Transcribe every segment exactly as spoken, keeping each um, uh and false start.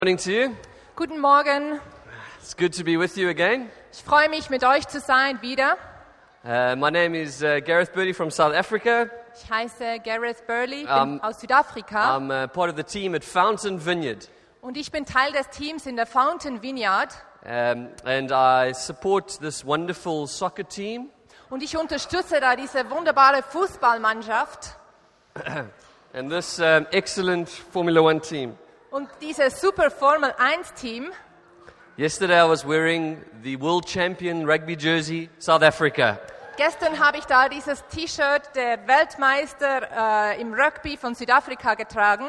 Morning to you. Guten Morgen. It's good to be with you again. Ich freue mich, mit euch zu sein wieder. Uh, my name is uh, Gareth Birdie from South Africa. Ich heiße Gareth Burley, bin Um, aus Südafrika I'm uh, part of the team at Fountain Vineyard, und ich bin Teil des Teams in der Fountain Vineyard um, and I support this wonderful soccer team. und ich unterstütze da diese wunderbare Fußballmannschaft And this um, excellent Formula One team. und dieses super Formel eins Team. Yesterday I was wearing the world champion rugby jersey, South Africa. Gestern habe ich da dieses T-Shirt der Weltmeister äh, im Rugby von Südafrika getragen.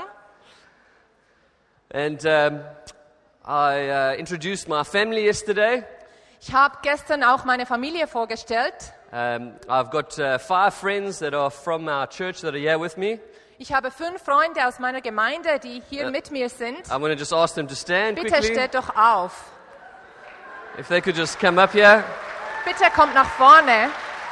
And um, I uh, introduced my family yesterday. Ich habe gestern auch meine Familie vorgestellt. Um, I've got uh, five friends that are from our church that are here with me. Ich habe fünf Freunde aus meiner Gemeinde, die hier Ja. mit mir sind. I'm going to just ask them to stand Bitte quickly. steht doch auf. If they could just come up here. Bitte kommt nach vorne.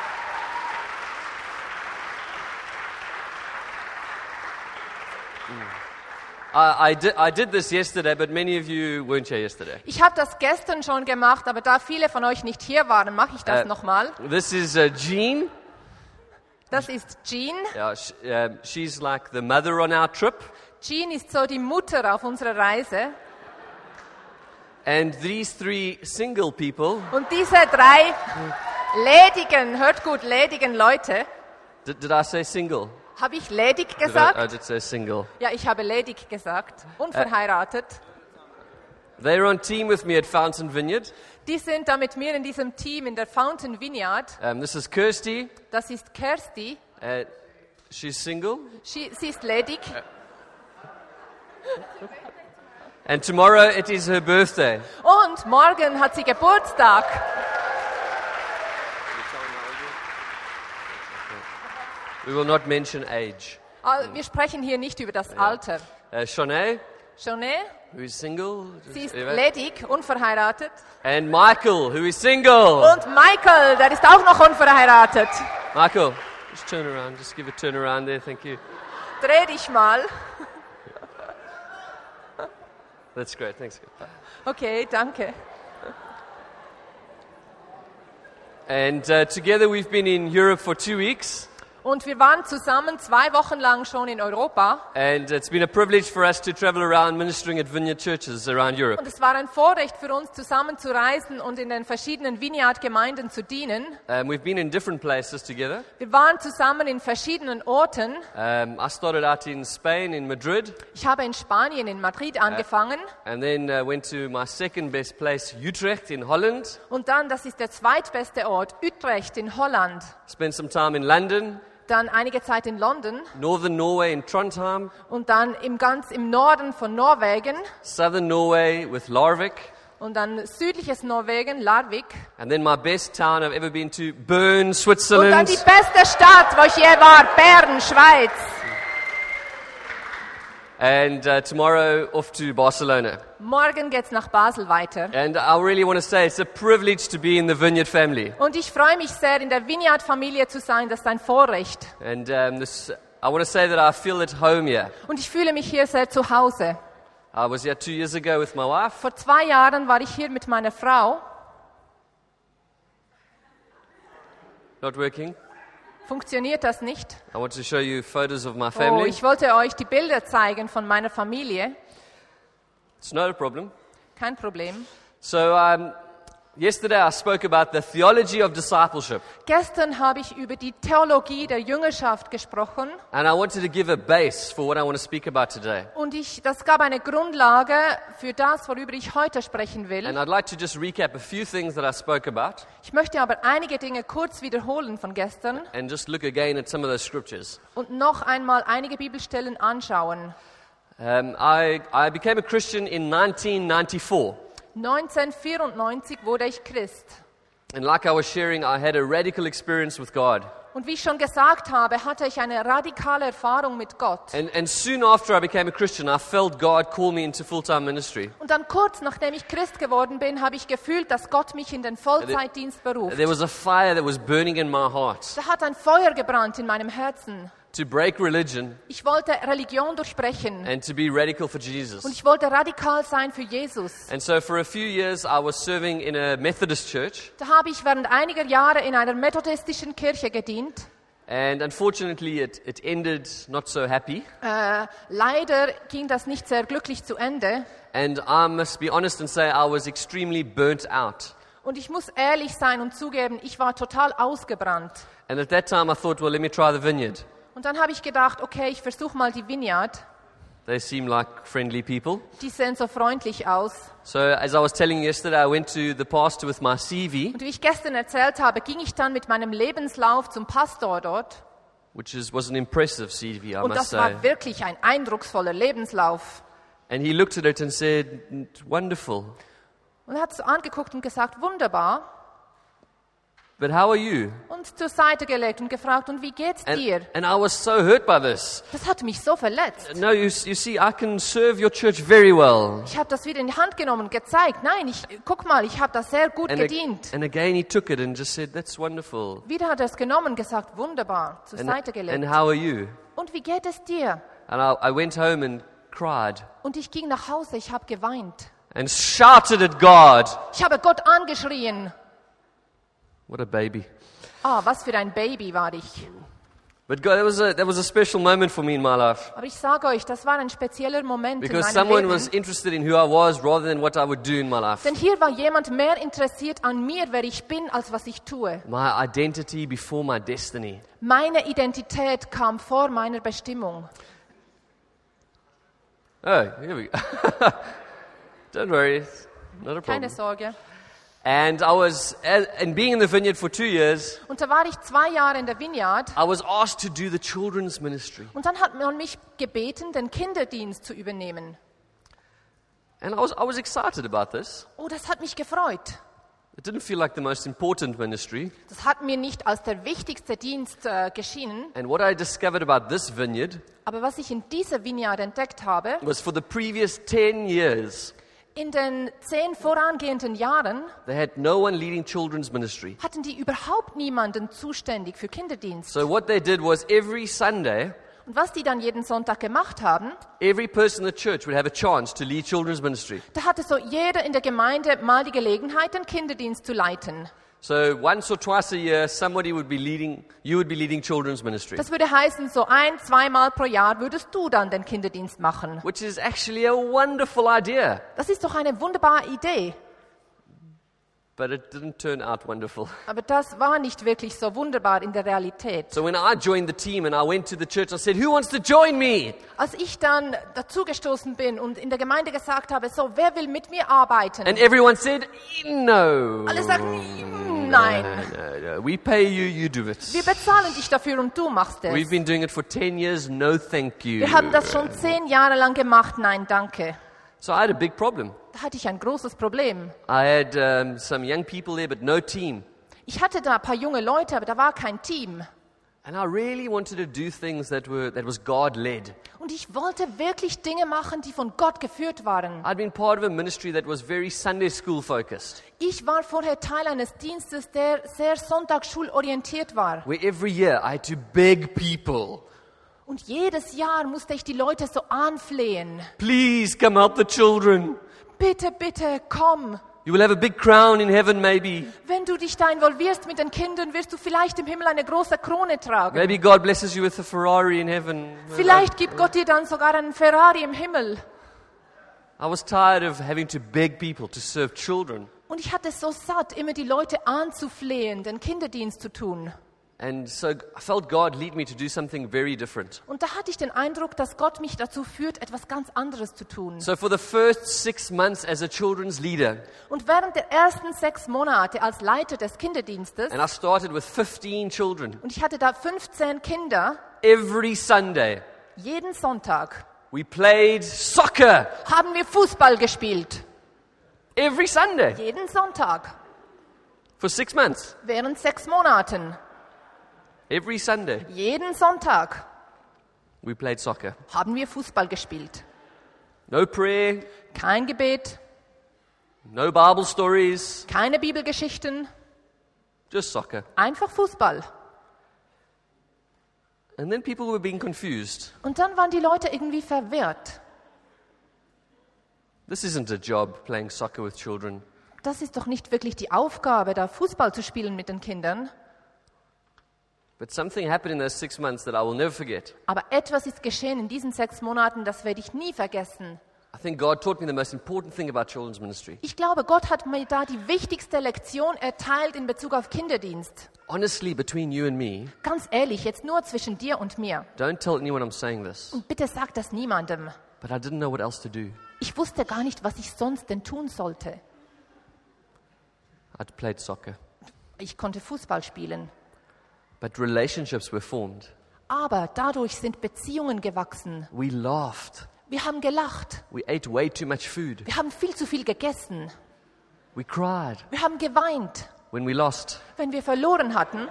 I, I, did, I did this yesterday, but many of you weren't here yesterday. Ich habe das gestern schon gemacht, aber da viele von euch nicht hier waren, mache ich das Äh. nochmal. This is uh, Jean. Das ist Jean. Yeah, sh- uh, she's like the mother on our trip. Jean ist so die Mutter auf unserer Reise. And these three single people, Und diese drei ledigen, hört gut, ledigen Leute, did, did I say single? habe ich ledig Did I, I gesagt? did say single. Ja, ich habe ledig gesagt. Unverheiratet. They're on team with me at Fountain Vineyard. Die sind da mit mir in diesem Team in der Fountain Vineyard. Um, this is Kirsty. Das ist Kersti. Uh, she's single. Sie, sie ist ledig. And tomorrow it is her birthday. Und morgen hat sie Geburtstag. We will not mention age. Ah, Wir sprechen hier nicht über das Alter. Uh, Shanae, Joné, who is single. sie ist Anyway. ledig, unverheiratet. And Michael, who is single. Und Michael, der ist auch noch unverheiratet. Michael, just turn around. Just give a turn around there. Thank you. Dreh dich mal. That's great. Thanks. Okay, danke. And uh, together we've been in Europe for two weeks. Und wir waren zusammen zwei Wochen lang schon in Europa. And it's been a privilege for us to travel around ministering at vineyard churches around Europe. Und es war ein Vorrecht für uns, zusammen zu reisen und in den verschiedenen Vineyard-Gemeinden zu dienen. Um, we've been in different places together. Wir waren zusammen in verschiedenen Orten. Um, I started out in Spain, in Madrid, Ich habe in Spanien, in Madrid angefangen. and then uh, went to my second best place, Utrecht in Holland. Und dann, das ist der zweitbeste Ort, Utrecht in Holland. Spent some time in London, Dann einige Zeit in London northern Norway in Trondheim, und dann im ganz im Norden von Norwegen southern Norway with Larvik, und dann südliches Norwegen, Larvik. and then my best town I've ever been to, Bern, Und dann Switzerland. die beste Stadt, wo ich je war, Bern, Schweiz. And uh, tomorrow off to Barcelona. Morgen geht's nach Basel weiter. And I really want to say it's a privilege to be in the Vineyard family. Und ich freue mich sehr, in der Vineyard-Familie zu sein. Das ist ein Vorrecht. And um, this, I want to say that I feel at home here. Und ich fühle mich hier sehr zu Hause. I was here two years ago with my wife. Vor zwei Jahren war ich hier mit meiner Frau. Not working. Funktioniert das nicht? I want to show you photos of my Oh, family. ich wollte euch die Bilder zeigen von meiner Familie. It's not a problem. Kein Problem. So um, yesterday I spoke about the theology of discipleship. Gestern habe ich über die Theologie der Jüngerschaft gesprochen. And I wanted to give a base for what I want to speak about today. Und ich, das gab eine Grundlage für das, worüber ich heute sprechen will. And I'd like to just recap a few things that I spoke about Ich möchte aber einige Dinge kurz wiederholen von gestern and just look again at some of those scriptures. und noch einmal einige Bibelstellen anschauen. Um, I, I became a Christian in nineteen ninety-four. neunzehnhundertvierundneunzig wurde ich Christ. And like I was sharing, I had a radical experience with God. Und wie ich schon gesagt habe, hatte ich eine radikale Erfahrung mit Gott. And, and soon after I became a Christian, I felt God call me into full-time ministry. Und dann kurz nachdem ich Christ geworden bin, habe ich gefühlt, dass Gott mich in den Vollzeitdienst beruft. There was a fire that was burning in my heart. Da hat ein Feuer gebrannt in meinem Herzen. to break religion Ich wollte Religion durchbrechen. and to be radical for Jesus. Und ich wollte radikal sein für Jesus. And so for a few years I was serving in a Methodist church, Da habe ich während einiger Jahre in einer methodistischen Kirche gedient. and unfortunately it, it ended not so happy. Äh, leider ging das nicht sehr glücklich zu Ende. And I must be honest and say I was extremely burnt out. Und ich muss ehrlich sein und zugeben, ich war total ausgebrannt. And at that time I thought, well, let me try the vineyard. Und dann habe ich gedacht, okay, ich versuche mal die Vineyard. They seem like friendly people. Die sehen so freundlich aus. So as I was telling you yesterday, I went to the pastor with my C V, Und wie ich gestern erzählt habe, ging ich dann mit meinem Lebenslauf zum Pastor dort. which is, was an impressive C V, I Und must das say. war wirklich ein eindrucksvoller Lebenslauf. And he looked at it and said, wonderful. Und er hat es so angeguckt und gesagt, wunderbar. But how are you? Und zur Seite gelegt und gefragt, und wie geht's And, dir? and I was so hurt by this. Das hat mich so verletzt. No, you, you see, I can serve your church very well. Ich habe das wieder in die Hand genommen und gezeigt. Nein, ich, guck mal, ich habe das sehr gut And, a- gedient. and again he took it and just said, that's wonderful. Wieder hat er es genommen und gesagt, wunderbar, zur And, Seite and gelegt. how are you? Und wie geht es dir? And I, I went home and cried Und ich ging nach Hause, ich habe geweint. and shouted at God. Ich habe Gott angeschrien. What a baby. Ah, was für ein Baby war ich. But God, that was a, that was a special moment for me in my life. Aber ich sage euch, das war ein spezieller Moment Because in meinem someone Leben. was interested in who I was rather than what I would do in my life. Denn hier war jemand mehr interessiert an mir, wer ich bin, als was ich tue. My identity before my destiny. Meine Identität kam vor meiner Bestimmung. Oh, here we go. Don't worry, it's not a Keine problem. Sorge. And I was, and being in the vineyard for two years, Und da war ich zwei Jahre in der Vineyard. I was asked to do the children's ministry. Und dann hat man mich gebeten, den Kinderdienst zu übernehmen. And I was, I was excited about this. Oh, das hat mich gefreut. It didn't feel like the most important ministry. Das hat mir nicht als der wichtigste Dienst äh, geschienen. And what I discovered about this vineyard Aber was ich in dieser Vineyard entdeckt habe, was for the previous ten years, in den zehn vorangehenden Jahren they had no one leading children's ministry. hatten die überhaupt niemanden zuständig für Kinderdienst. So what they did was every Sunday, Und was die dann jeden Sonntag gemacht haben, every person in the church would have a chance to lead children's ministry. da hatte so jeder in der Gemeinde mal die Gelegenheit, den Kinderdienst zu leiten. So once or twice a year, somebody would be leading, you would be leading children's ministry, Das würde heißen, so ein, zweimal pro Jahr würdest du dann den Kinderdienst machen. which is actually a wonderful idea, Das ist doch eine wunderbare Idee. but it didn't turn out wonderful. Aber das war nicht wirklich so wunderbar in der Realität. So when I joined the team and I went to the church, I said, who wants to join me? Als ich dann dazugestoßen bin und in der Gemeinde gesagt habe, so, wer will mit mir arbeiten? And everyone said, no. Alle sagten, "Mm, nein, No, no, we pay you, you do it. wir bezahlen dich dafür und du machst es. We've been doing it for ten years, no thank you. Wir haben das schon zehn Jahre lang gemacht, nein, danke. So I had a big problem. Da hatte ich ein großes Problem. I had um, some young people there, but no team. Ich hatte da ein paar junge Leute, aber da war kein Team. And I really wanted to do things that were that was God-led. Und ich wollte wirklich Dinge machen, die von Gott geführt waren. I'd been part of a ministry that was very Sunday school focused, Ich war vorher Teil eines Dienstes, der sehr sonntagsschulorientiert war. where every year I had to beg people, Und jedes Jahr musste ich die Leute so anflehen. please come help the children. Bitte, bitte, komm. You will have a big crown in heaven maybe. Wenn du dich da involvierst mit den Kindern, wirst du vielleicht im Himmel eine große Krone tragen. Maybe God blesses you with a Ferrari in heaven. Vielleicht gibt Gott dir dann sogar einen Ferrari im Himmel. I was tired of having to beg people to serve children. Und ich hatte es so satt, immer die Leute anzuflehen, den Kinderdienst zu tun. And so I felt God lead me to do something very different. Und da hatte ich den Eindruck, dass Gott mich dazu führt, etwas ganz anderes zu tun. So for the first six months as a children's leader, Und während der ersten sechs Monate als Leiter des Kinderdienstes, and I started with fifteen children, und ich hatte da fünfzehn Kinder, every Sunday jeden Sonntag we played soccer. haben wir Fußball gespielt. Every Sunday Jeden Sonntag, for six months. während sechs Monaten. Every Sunday Jeden Sonntag we played soccer. haben wir Fußball gespielt. No prayer, Kein Gebet, no Bible stories, keine Bibelgeschichten, just soccer. einfach Fußball. And then people were being confused. Und dann waren die Leute irgendwie verwirrt. This isn't a job, playing soccer with children. Das ist doch nicht wirklich die Aufgabe, da Fußball zu spielen mit den Kindern. But something happened in those six months that I will never forget. Aber etwas ist geschehen in diesen sechs Monaten, das werde ich nie vergessen. I think God taught me the most important thing about children's ministry. Ich glaube, Gott hat mir da die wichtigste Lektion erteilt in Bezug auf Kinderdienst. Honestly, between you and me, Ganz ehrlich, jetzt nur zwischen dir und mir. don't tell anyone I'm saying this, Und bitte sag das niemandem. but I didn't know what else to do. Ich wusste gar nicht, was ich sonst denn tun sollte. I'd played soccer, Ich konnte Fußball spielen. but relationships were formed. Aber dadurch sind Beziehungen gewachsen. We laughed. Wir haben gelacht. We ate way too much food. Wir haben viel zu viel gegessen. We cried Wir haben geweint, when we lost. wenn wir verloren hatten.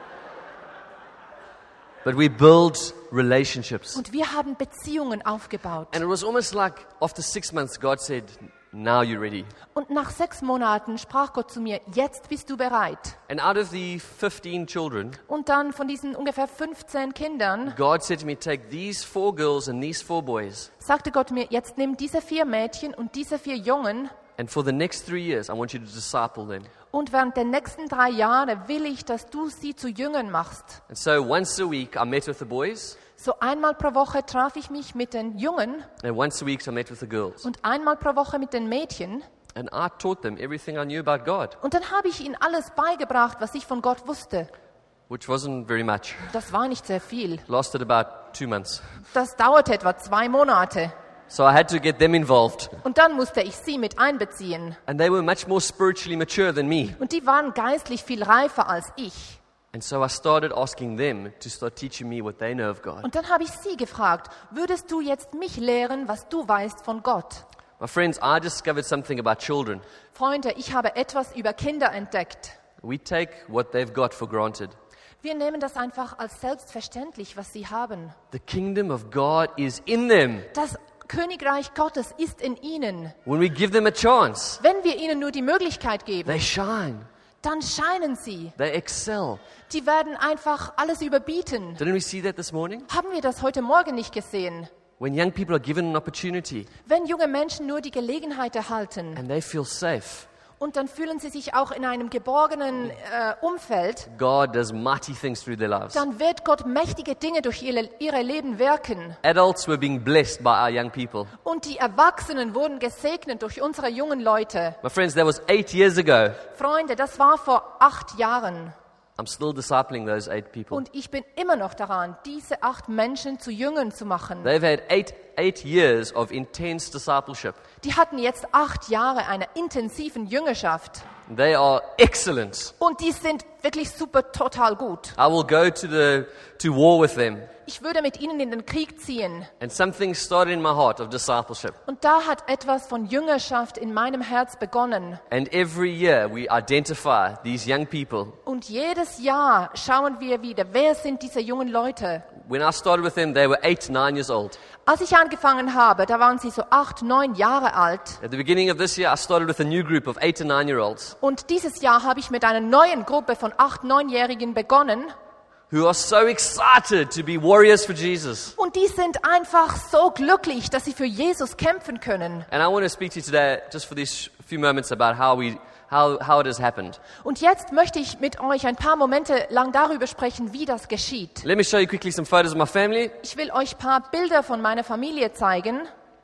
But we built relationships. Und wir haben Beziehungen aufgebaut. And it was almost like after six months, God said, now you're ready. Und nach sechs Monaten sprach Gott zu mir, jetzt bist du bereit. And out of the fifteen children, Und dann von diesen ungefähr fünfzehn Kindern God said to me, take these four girls and these four boys, sagte Gott mir, jetzt nimm diese vier Mädchen und diese vier Jungen and for the next three years, I want you to disciple them. und während der nächsten drei Jahre will ich, dass du sie zu Jüngern machst. And so once a week, I met with the boys, So einmal pro Woche traf ich mich mit den Jungen and once a week, I met with the girls. und einmal pro Woche mit den Mädchen. And I taught them everything I knew about God, Und dann habe ich ihnen alles beigebracht, was ich von Gott wusste. which wasn't very much. Das war nicht sehr viel. Lasted about two months. Das dauerte etwa zwei Monate. So I had to get them involved. Und dann musste ich sie mit einbeziehen. And they were much more spiritually mature than me. Und die waren geistlich viel reifer als ich. And so I started asking them to start teaching me what they know of God. Und dann habe ich sie gefragt, würdest du jetzt mich lehren, was du weißt von Gott? My friends, I discovered something about children. Freunde, ich habe etwas über Kinder entdeckt. We take what they've got for granted. Wir nehmen das einfach als selbstverständlich, was sie haben. The kingdom of God is in them. Das Königreich Gottes ist in ihnen. When we give them a chance, Wenn wir ihnen nur die Möglichkeit geben, they shine, dann scheinen sie. they excel. Die werden einfach alles überbieten. Didn't we see that this morning? Haben wir das heute Morgen nicht gesehen? When young people are given an opportunity Wenn junge Menschen nur die Gelegenheit erhalten and they feel safe, und dann fühlen sie sich auch in einem geborgenen äh, Umfeld, God does mighty things through their lives. dann wird Gott mächtige Dinge durch ihre, ihre Leben wirken. Adults were being blessed by our young people. Und die Erwachsenen wurden gesegnet durch unsere jungen Leute. My friends, that was eight years ago. Freunde, das war vor acht Jahren. I'm still discipling those eight people. Und ich bin immer noch daran, diese acht Menschen zu Jüngern zu machen. They've had eight, eight years of intense discipleship. Die hatten jetzt acht Jahre einer intensiven Jüngerschaft. They are excellent. Und die sind wirklich super, total gut. I will go to the to war with them. Ich würde mit ihnen in den Krieg ziehen. And something started in my heart of discipleship. Und da hat etwas von Jüngerschaft in meinem Herz begonnen. And every year we identify these young people. Und jedes Jahr schauen wir wieder, wer sind diese jungen Leute? When I started with them, they were eight, nine years old. Als ich angefangen habe, da waren sie so acht, neun Jahre alt. At the beginning of this year, I started with a new group of eight to nine year olds Und dieses Jahr habe ich mit einer neuen Gruppe von acht, neunjährigen begonnen. who are so excited to be warriors for Jesus. Und die sind einfach so glücklich, dass sie für Jesus kämpfen können. And I want to speak to you today, just for these few moments, about how we, how, how it has happened. Und jetzt möchte ich mit euch ein paar Momente lang darüber sprechen, wie das geschieht. Let me show you quickly some photos of my family. Ich will euch ein paar Bilder von meiner Familie zeigen.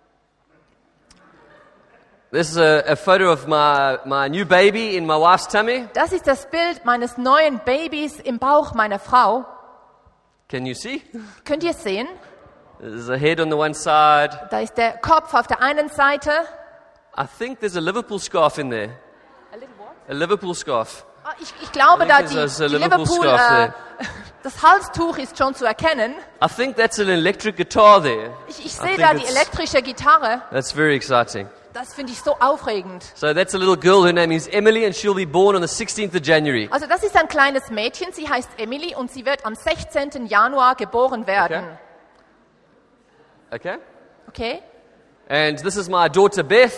This is a, a photo of my, my new baby in my wife's tummy. Das ist das Bild meines neuen Babys im Bauch meiner Frau. Can you see? Könnt ihr sehen? There's a head on the one side. Da ist der Kopf auf der einen Seite. I think there's a Liverpool scarf in there. A Liverpool scarf. Ah, Ich, ich glaube, I da think die, there's a die Liverpool Liverpool, scarf äh, there. das Halstuch ist schon zu erkennen. I think that's an electric guitar there. Ich, ich I sehe think da die it's- elektrische Gitarre. That's very exciting. Das finde ich so aufregend. So that's a little girl. Her name is Emily, and she'll be born on the sixteenth of January. Also das ist ein kleines Mädchen, sie heißt Emily und sie wird am sechzehnten Januar geboren werden. Okay? Okay? And this is my daughter Beth.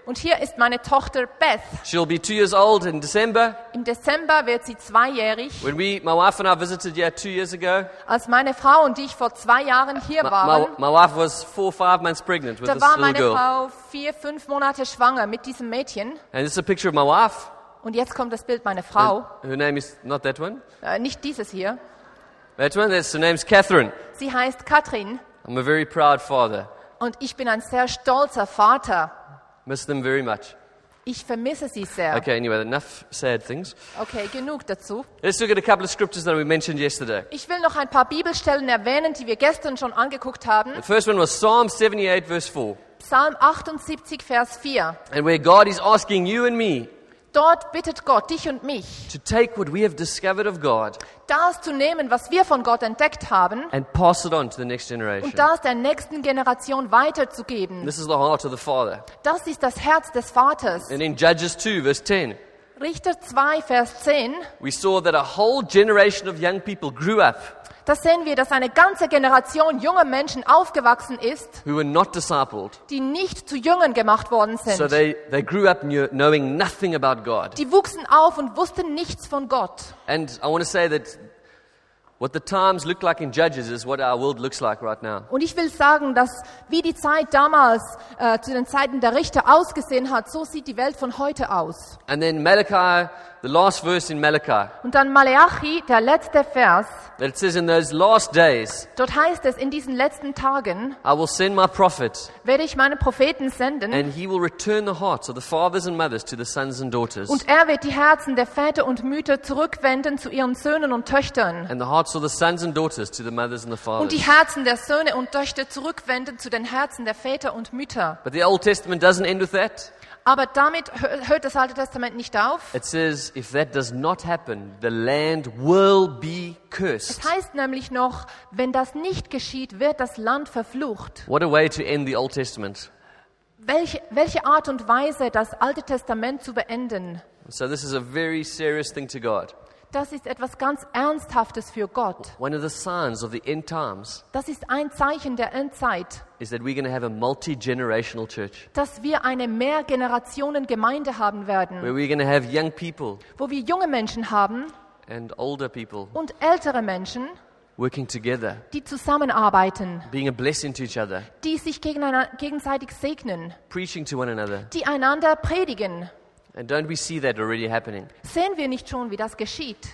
Und hier ist meine Tochter Beth. She'll be two years old in December. Im Dezember wird sie zweijährig. When we, my wife and I visited here two years ago, Als meine Frau und ich vor zwei Jahren hier my, my, waren, my wife was four, five months pregnant with da this war little meine girl. Frau vier, fünf Monate schwanger mit diesem Mädchen. And this is a picture of my wife. Und jetzt kommt das Bild meiner Frau. Her name is not that one. Äh, nicht dieses hier. That one. That's her name's Catherine. Sie heißt Katrin. I'm a very proud father. Und ich bin ein sehr stolzer Vater. Miss them very much. Ich vermisse sie sehr. Okay, anyway, enough sad things. Okay, genug dazu. Let's look at a couple of scriptures that we mentioned yesterday. Ich will noch ein paar Bibelstellen erwähnen, die wir gestern schon angeguckt haben. The first one was Psalm seventy-eight, verse four. Psalm achtundsiebzig, Vers vier. And where God is asking you and me Dort bittet Gott dich und mich, to take what we have discovered of God das zu nehmen, was wir von Gott entdeckt haben, and pass it on to the next generation. und das der nächsten Generation weiterzugeben. This is the heart of the Father. Das ist das Herz des Vaters. And in Judges two, verse ten, Richter zwei, Vers zehn, we saw that a whole generation of young people grew up da sehen wir, dass eine ganze Generation junger Menschen aufgewachsen ist, who were not discipled. die nicht zu Jüngern gemacht worden So sind. they, they grew up knew, knowing nothing about God. Die wuchsen auf und wussten nichts von Gott. And I want to say that what the times look like in Judges is what our world looks like right now. Und ich will sagen, dass wie die Zeit damals äh, zu den Zeiten der Richter ausgesehen hat, so sieht die Welt von heute aus. And then Malachi, the last verse in Malachi, Und dann Maleachi, der letzte Vers, that it says, in those last days, dort heißt es, in diesen letzten Tagen I will send my prophet, werde ich meinen Propheten senden, and he will return the hearts of the fathers and mothers to the sons and daughters, und er wird die Herzen der Väter und Mütter zurückwenden zu ihren Söhnen und Töchtern. and the hearts of the sons and daughters to the mothers and the Und die fathers. Herzen der Söhne und Töchter zurückwenden zu den Herzen der Väter und Mütter. But the Old Testament doesn't end with that. Aber damit hö- hört das Alte Testament nicht auf. It says, if that does not happen, the land will be cursed. Es heißt nämlich noch, wenn das nicht geschieht, wird das Land verflucht. What a way to end the Old Testament. Welche, welche Art und Weise, das Alte Testament zu beenden. So this is a very serious thing to God. Das ist etwas ganz Ernsthaftes für Gott. One of the signs of the end times Das ist ein Zeichen der Endzeit, is that we're going to have a multi-generational church, dass wir eine Mehrgenerationen-Gemeinde haben werden, where we're going to have young people wo wir junge Menschen haben and older people und ältere Menschen, working together, die zusammenarbeiten, being a blessing to each other, die sich gegeneinander- gegenseitig segnen, preaching to one another. die einander predigen. And don't we see that already happening? Sehen wir nicht schon, wie das geschieht?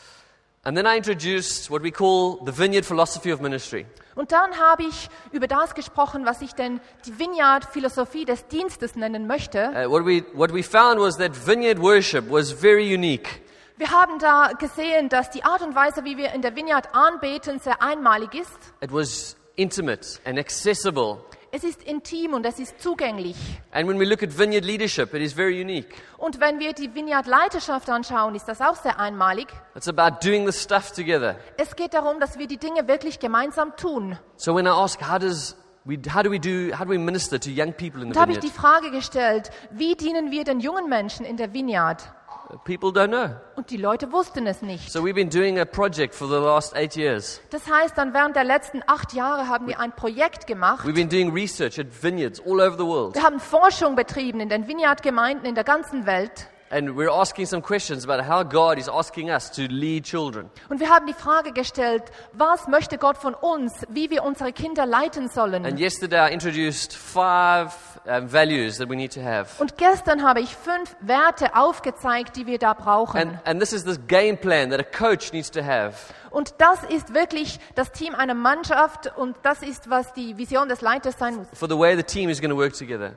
And then I introduced what we call the Vineyard philosophy of ministry. Und dann habe ich über das gesprochen, was ich denn die Vineyard-Philosophie des Dienstes nennen möchte. Uh, what we what we found was that vineyard worship was very unique. Wir haben da gesehen, dass die Art und Weise, wie wir in der Vineyard anbeten, sehr einmalig ist. It was intimate and accessible. Es ist intim und es ist zugänglich. And when we look at vineyard leadership, it is very unique. Und wenn wir die Vineyard-Leiterschaft anschauen, ist das auch sehr einmalig. It's about doing the stuff together. Es geht darum, dass wir die Dinge wirklich gemeinsam tun. So when I ask, how does we, how do we do, how do we minister to young people in Und the da habe ich vineyard? die Frage gestellt, wie dienen wir den jungen Menschen in der Vineyard? People don't know. Und die Leute wussten es nicht. So we've been doing a project for the last eight years. Das heißt, dann während der letzten acht Jahre haben wir ein Projekt gemacht. We've been doing research at vineyards all over the world. Wir haben Forschung betrieben in den Vineyard-Gemeinden in der ganzen Welt. And we're asking some questions about how God is asking us to lead children. Und wir haben die Frage gestellt, was möchte Gott von uns, wie wir unsere Kinder leiten sollen? And yesterday I introduced five um, values that we need to have. Und gestern habe ich fünf Werte aufgezeigt, die wir da brauchen. And, and this is this game plan that a coach needs to have. Und das ist wirklich das Team einer Mannschaft und das ist, was die Vision des Leiters sein muss. For the way the team is going to work together.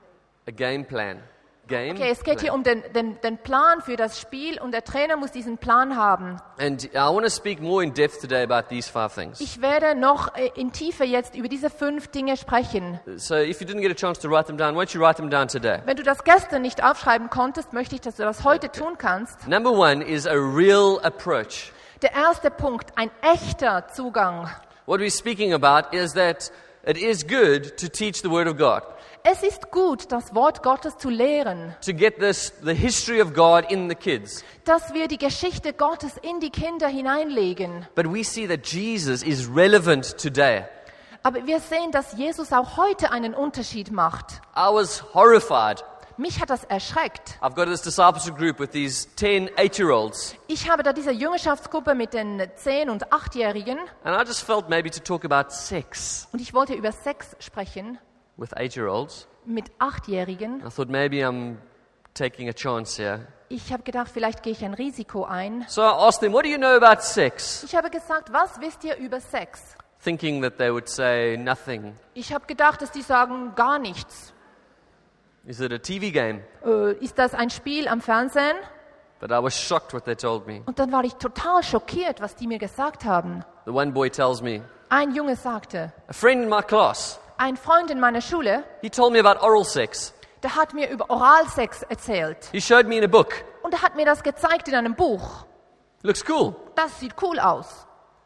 A game plan. Game Okay, es geht hier plan. um den, den, den Plan für das Spiel und der Trainer muss diesen Plan haben. And I want to speak more in depth today about these five things. Ich werde noch äh, in Tiefe jetzt über diese fünf Dinge sprechen. So if you didn't get a chance to write them down, why don't you write them down today? Wenn du das gestern nicht aufschreiben konntest, möchte ich, dass du das heute tun kannst. Number one is a real approach. Der erste Punkt, ein echter Zugang. What we're speaking about is that it is good to teach the Word of God, Es ist gut, das Wort Gottes zu lehren, to get this the history of God in the kids. dass wir die Geschichte Gottes in die Kinder hineinlegen. But we see that Jesus is relevant today. Aber wir sehen, dass Jesus auch heute einen Unterschied macht. I was horrified Mich hat das erschreckt. I've got this discipleship group with these ten eight-year-olds, Ich habe da diese Jüngerschaftsgruppe mit den zehn- und achtjährigen and I just felt maybe to talk about sex und ich wollte über Sex sprechen with eight-year-olds. mit achtjährigen. I thought maybe I'm taking a chance here. Ich habe gedacht, vielleicht gehe ich ein Risiko ein. So I asked them, what do you know about sex? Ich habe gesagt, was wisst ihr über Sex? Thinking that they would say nothing. Ich habe gedacht, dass die sagen gar nichts. Is it a T V game? Äh, ist das ein Spiel am Fernsehen? But I was shocked what they told me. Und dann war ich total schockiert, was die mir gesagt haben. The one boy tells me, Ein Junge sagte, a friend in my class, ein Freund in meiner Schule, he told me about oral sex. der hat mir über Oralsex erzählt. He showed me in a book. Und er hat mir das gezeigt in einem Buch. Looks cool. Das sieht cool aus.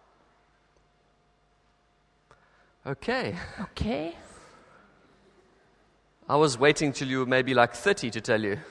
Okay. Okay. I was waiting till you were maybe like thirty to tell you.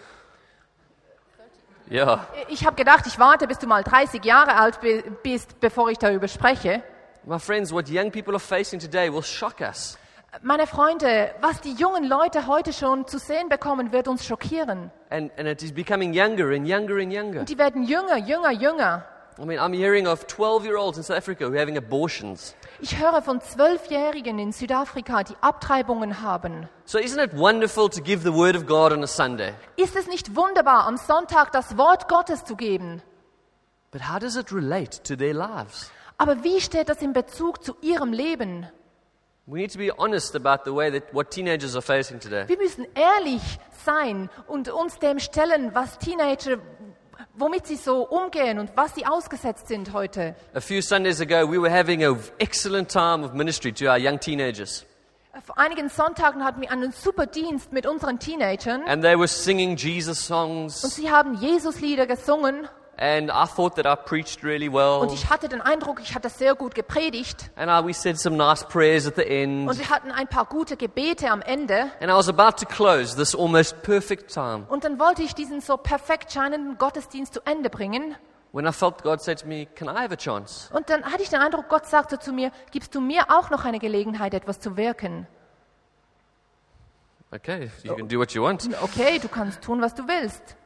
Yeah. Ich habe gedacht, ich warte, bis du mal dreißig Jahre alt bi- bist, bevor ich darüber spreche. My friends, what young people are facing today will shock us. Meine Freunde, was die jungen Leute heute schon zu sehen bekommen, wird uns schockieren. And, and it is becoming younger and younger and younger. Und die werden jünger, jünger, jünger. I mean, I'm hearing of twelve-year-olds in South Africa who are having abortions. Ich höre von Zwölfjährigen in Südafrika, die Abtreibungen haben. So isn't it wonderful to give the word of God on a Sunday? Ist es nicht wunderbar, am Sonntag das Wort Gottes zu geben? But how does it relate to their lives? Aber wie steht das in Bezug zu ihrem Leben? We need to be honest about the way that what teenagers are facing today. Wir müssen ehrlich sein und uns dem stellen, was Teenager, womit sie so umgehen und was sie ausgesetzt sind heute. A few Sundays ago, we were having an excellent time of ministry to our young teenagers. Vor einigen Sonntagen hatten wir einen super Dienst mit unseren Teenagern And they were singing Jesus und songs. sie haben Jesuslieder gesungen And I thought that I preached really well. und ich hatte den Eindruck, ich hatte sehr gut gepredigt And I, we said some nice prayers at the und end. wir hatten ein paar gute Gebete am Ende. And I was about to close this almost perfect time Und dann wollte ich diesen so perfekt scheinenden Gottesdienst zu Ende bringen. when I felt God say to me, can I have a chance? Und dann hatte ich den Eindruck, Gott sagte zu mir, gibst du mir auch noch eine Gelegenheit, etwas zu wirken? Okay, you can do what you want. Okay, du kannst tun, was du willst.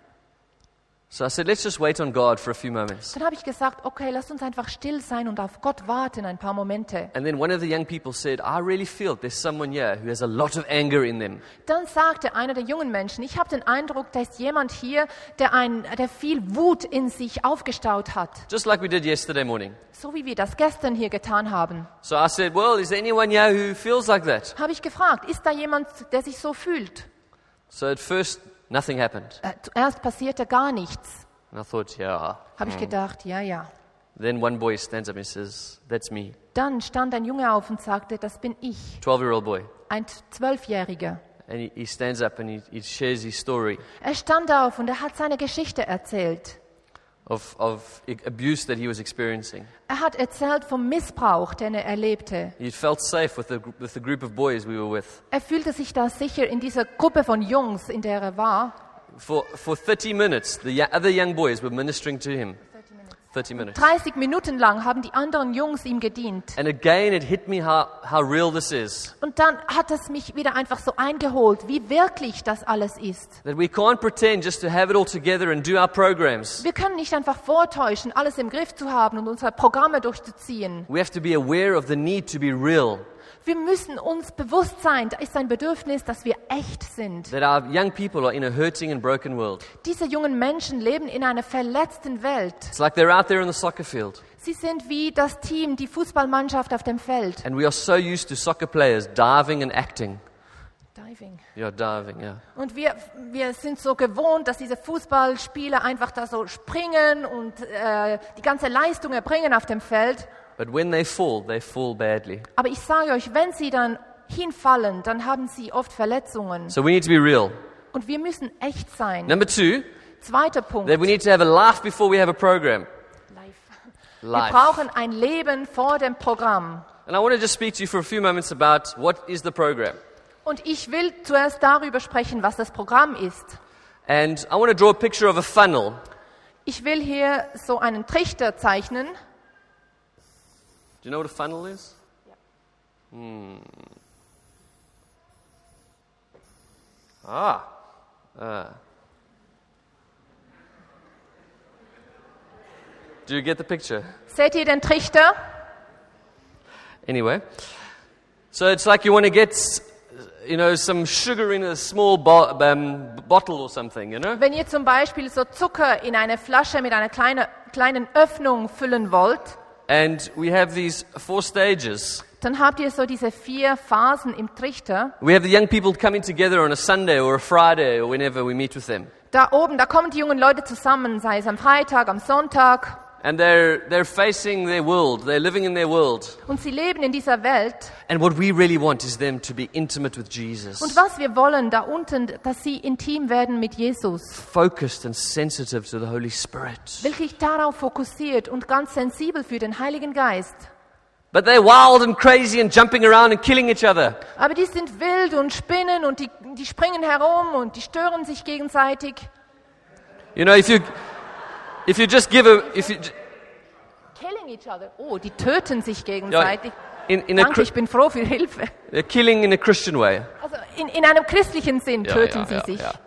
So I said, let's just wait on God for a few moments. Dann habe ich gesagt, okay, lass uns einfach still sein und auf Gott warten ein paar Momente. And then one of the young people said, I really feel there's someone here who has a lot of anger in them. Dann sagte einer der jungen Menschen, ich habe den Eindruck, da ist jemand hier, der, ein, der viel Wut in sich aufgestaut hat. Just like we did yesterday morning. So wie wir das gestern hier getan haben. So I said, well, is there anyone here who feels like that? Habe ich gefragt, ist da jemand, der sich so fühlt? So at first, nothing happened. Äh, zuerst passierte gar nichts. And I thought, yeah. Habe ich gedacht, ja, ja. Then one boy stands up and says, that's me. Dann stand ein Junge auf und sagte, das bin ich, twelve-year-old boy. ein Zwölfjähriger. And he, he stands up and he, he shares his story Er stand auf und er hat seine Geschichte erzählt. of, of abuse that he was experiencing. Er hat erzählt vom Missbrauch, den er erlebte. He felt safe with the, with the group of boys we were with. Er fühlte sich da sicher in dieser Gruppe von Jungs, in der er war. For, for thirty minutes, the y- other young boys were ministering to him. thirty minutes. dreißig Minuten lang haben die anderen Jungs ihm gedient. And again, it hit me how, how real this is. Und dann hat es mich wieder einfach so eingeholt, wie wirklich das alles ist. That we can't pretend just to have it all together and do our programs. Wir können nicht einfach vortäuschen, alles im Griff zu haben und unsere Programme durchzuziehen. We have to be aware of the need to be real. Wir müssen uns bewusst sein, da ist ein Bedürfnis, dass wir echt sind. That our young people are in a hurting and broken world. Diese jungen Menschen leben in einer verletzten Welt. It's like they're out there in the soccer field. Sie sind wie das Team, die Fußballmannschaft auf dem Feld. And we are so used to soccer players diving and acting. Diving. Yeah, diving, yeah. Und wir, wir sind so gewohnt, dass diese Fußballspieler einfach da so springen und äh, die ganze Leistung erbringen auf dem Feld. But when they fall, they fall badly. Aber ich sage euch, wenn sie dann hinfallen, dann haben sie oft Verletzungen. So we need to be real. Und wir müssen echt sein. Number two, Zweiter Punkt. that we need to have a life before we have a program. Wir Life. brauchen ein Leben vor dem Programm. And I want to just speak to you for a few moments about what is the program. Und ich will zuerst darüber sprechen, was das Programm ist. And I want to draw a picture of a funnel. Ich will hier so einen Trichter zeichnen. Do you know what a funnel is? Hmm. Ah, Uh. Do you get the picture? Seht ihr den Trichter? Anyway, so it's like you want to get, you know, some sugar in a small bo- um, bottle or something, you know? Wenn ihr zum Beispiel so Zucker in eine Flasche mit einer kleine, kleinen Öffnung füllen wollt, And we have these four stages. dann habt ihr so diese vier Phasen im Trichter. We have the young people coming together on a Sunday or a Friday or whenever we meet with them. Da oben, da kommen die jungen Leute zusammen, sei es am Freitag, am Sonntag. And they're, they're facing their world. They're living in their world. Und sie leben in dieser Welt. And what we really want is them to be intimate with Jesus. Und was wir wollen da unten, dass sie intim werden mit Jesus. Focused and sensitive to the Holy Spirit. Wirklich darauf fokussiert und ganz sensibel für den Heiligen Geist. But they're wild and crazy and jumping around and killing each other. Aber die sind wild und spinnen und die, die springen herum und die stören sich gegenseitig. You know, if you, if you just give a, if you, Killing each other. Oh, die töten sich yeah, gegenseitig. in, in a, Danke, Chri- ich bin froh für Hilfe. they're killing in a Christian way. Also in, in einem christlichen Sinn Ja, töten ja, sie ja, sich. ja.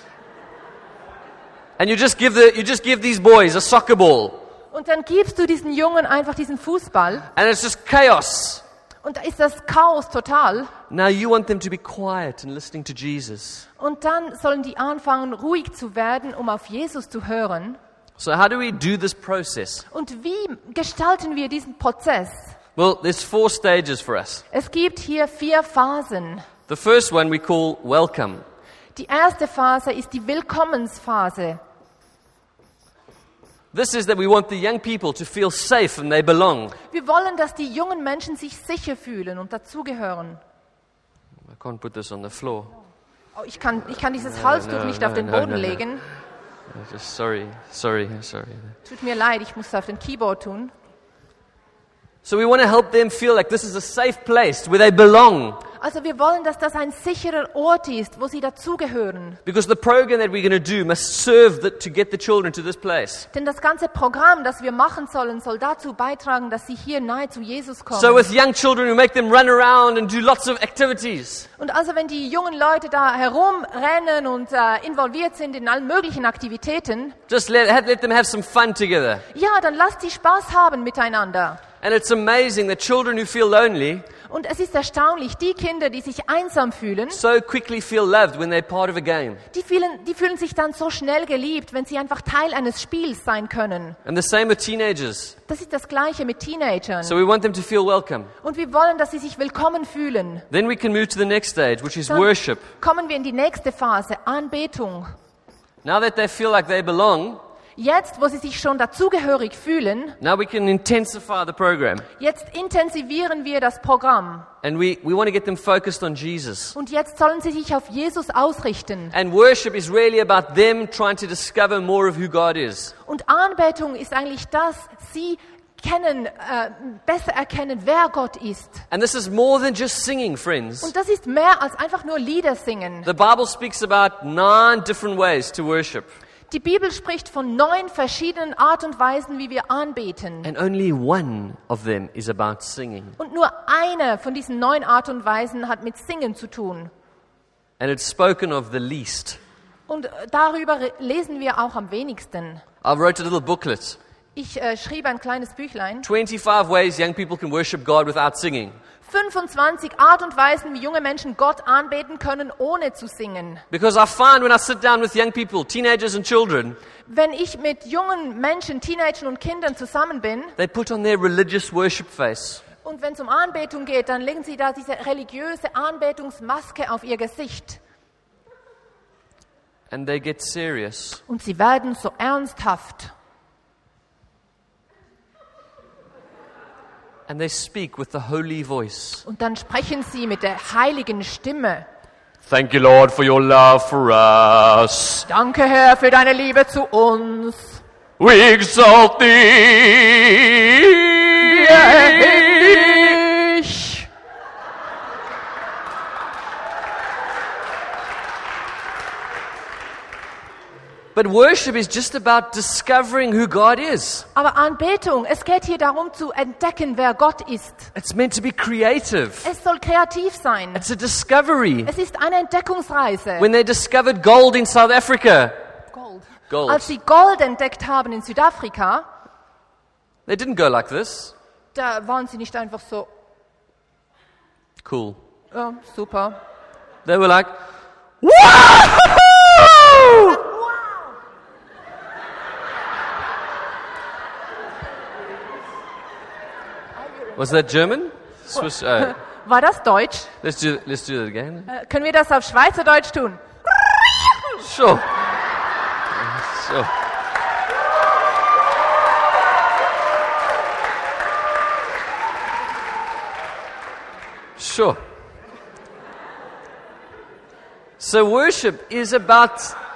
And you just give the, you just give these boys a soccer ball, Und dann gibst du diesen Jungen einfach diesen Fußball and it's just chaos. und da ist das Chaos total. Now you want them to be quiet and listening to Jesus. Und dann sollen die anfangen, ruhig zu werden, um auf Jesus zu hören. So how do we do this process? Und wie gestalten wir diesen Prozess? Well, there's four stages for us. Es gibt hier vier Phasen. The first one we call welcome. Die erste Phase ist die Willkommensphase. This is that we want the young people to feel safe and they belong. Wir wollen, dass die jungen Menschen sich sicher fühlen und dazugehören. I can't put this on the floor. Oh, ich, kann, ich kann dieses Halstuch no, nicht no, auf den no, Boden no, no. legen. I Just sorry, sorry, sorry. Tut mir leid, ich muss es auf den Keyboard tun. So we want to help them feel like this is a safe place where they belong. Also wir wollen, dass das ein sicherer Ort ist, wo sie dazugehören. Because the program that we're going to do must serve the, to get the children to this place. Denn das ganze Programm, das wir machen sollen, soll dazu beitragen, dass sie hier nahe zu Jesus kommen. So with young children, we make them run around and do lots of activities. Und also wenn die jungen Leute da herumrennen und äh, involviert sind in allen möglichen Aktivitäten, Just let, have, let them have some fun together. ja, dann lasst sie Spaß haben miteinander. And it's amazing that children who feel lonely Und es ist erstaunlich, die Kinder, die sich einsam fühlen, so quickly feel loved when they're part of a game. die fühlen, die fühlen sich dann so schnell geliebt, wenn sie einfach Teil eines Spiels sein können. And the same with teenagers. Das ist das Gleiche mit Teenagern. So we want them to feel welcome. Und wir wollen, dass sie sich willkommen fühlen. Then we can move to the next stage, which is Dann worship. kommen wir in die nächste Phase, Anbetung. Now that they feel like they belong, Jetzt, wo sie sich schon dazugehörig fühlen, now we can intensify the program. jetzt intensivieren wir das Programm. And we, we want to get them focused on Jesus. Und jetzt sollen sie sich auf Jesus ausrichten. And worship is really about them trying to discover more of who God is. Und Anbetung ist eigentlich das, sie kennen, äh, besser erkennen, wer Gott ist. And this is more than just singing, friends. Und das ist mehr als einfach nur Lieder singen. The Bible speaks about nine different ways to worship. Die Bibel spricht von neun verschiedenen Art und Weisen, wie wir anbeten. And only one of them is about singing. Und nur eine von diesen neun Art und Weisen hat mit Singen zu tun. And it's spoken of the least. Und darüber re- lesen wir auch am wenigsten. I wrote a little booklet. Ich äh, schrieb ein kleines Büchlein. twenty-five ways young people can worship God without singing. fünfundzwanzig Art und Weisen, wie junge Menschen Gott anbeten können, ohne zu singen. Because I find when I sit down with young people, teenagers and children, Wenn ich mit jungen Menschen, Teenagern und Kindern zusammen bin they put on their religious worship face. und wenn es um Anbetung geht, dann legen sie da diese religiöse Anbetungsmaske auf ihr Gesicht. And they get serious. Und sie werden so ernsthaft. And they speak with the holy voice. Und dann sprechen sie mit der heiligen Stimme. Thank you, Lord, for your love for us. Danke, Herr, für deine Liebe zu uns. We exalt thee. Wir erheben dich. But worship is just about discovering who God is. Aber Anbetung, es geht hier darum zu entdecken, wer Gott ist. It's meant to be creative. Es soll kreativ sein. It's a discovery. Es ist eine Entdeckungsreise. When they discovered gold in South Africa, Gold. Gold. Als sie Gold entdeckt haben in Südafrika, they didn't go like this. da waren sie nicht einfach so, Cool. ja, super. They were like, whoa! Was that German? Swiss, uh, War das Deutsch? let's do let's do that again. Äh, können wir das auf Schweizerdeutsch tun? Sure. Sure. Sure. So worship is about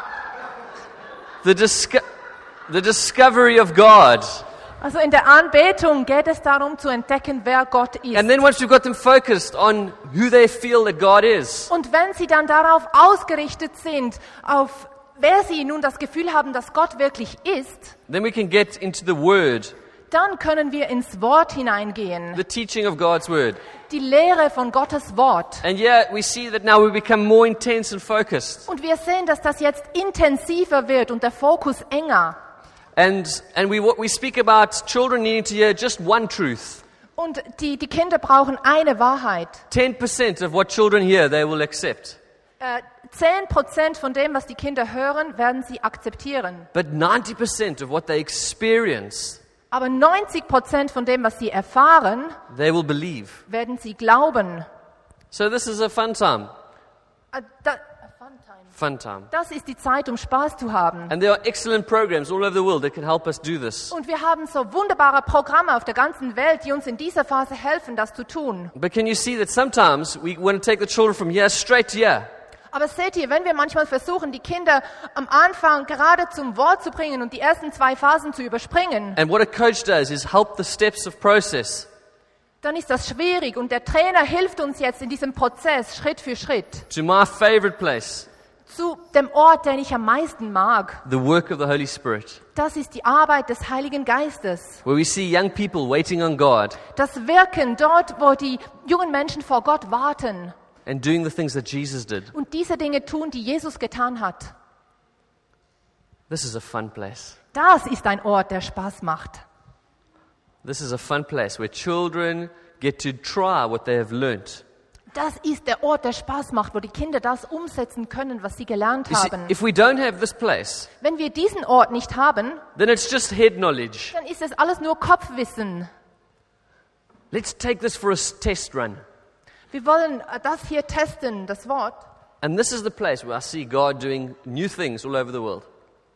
the disco- the discovery of God. Also in der Anbetung geht es darum zu entdecken, wer Gott ist. And then once you've got them focused on who they feel that God is, Und wenn sie dann darauf ausgerichtet sind, auf wer sie nun das Gefühl haben, dass Gott wirklich ist, then we can get into the Word, dann können wir ins Wort hineingehen. the teaching of God's Word. Die Lehre von Gottes Wort. And yeah, we see that now we become more intense and focused. Und wir sehen, dass das jetzt intensiver wird und der Fokus enger. And and we what we speak about children needing to hear just one truth. Und die, die Kinder brauchen eine Wahrheit. ten percent of what children hear they will accept. Äh, Zehn Prozent von dem, was die Kinder hören, werden sie akzeptieren. But ninety percent of what they experience, Aber neunzig Prozent von dem, was sie erfahren, they will believe. werden sie glauben. So this is a fun time. Äh, da- Fun time. Das ist die Zeit, um Spaß zu haben. And there are excellent programs all over the world that can help us do this. Und wir haben so wunderbare Programme auf der ganzen Welt, die uns in dieser Phase helfen, das zu tun. But can you see that sometimes we want to take the children from here straight to here? Aber seht ihr, wenn wir manchmal versuchen, die Kinder am Anfang gerade zum Wort zu bringen und die ersten zwei Phasen zu überspringen, And what a coach does is help the steps of process dann ist das schwierig. Und der Trainer hilft uns jetzt in diesem Prozess Schritt für Schritt to my favorite place, zu dem Ort, den ich am meisten mag. the work of the Holy Spirit, Das ist die Arbeit des Heiligen Geistes. where we see young people waiting on God Das Wirken dort, wo die jungen Menschen vor Gott warten and doing the things that Jesus did. und diese Dinge tun, die Jesus getan hat. This is a fun place. Das ist ein Ort, der Spaß macht. This is a fun place where children get to try what they have learnt. Das ist der Ort, der Spaß macht, wo die Kinder das umsetzen können, was sie gelernt You see, haben. if we don't have this place, Wenn wir diesen Ort nicht haben, then it's just head knowledge. dann ist es alles nur Kopfwissen. Let's take this for a s- test run. Wir wollen äh, das hier testen, das Wort. And this is the place where I see God doing new things all over the world.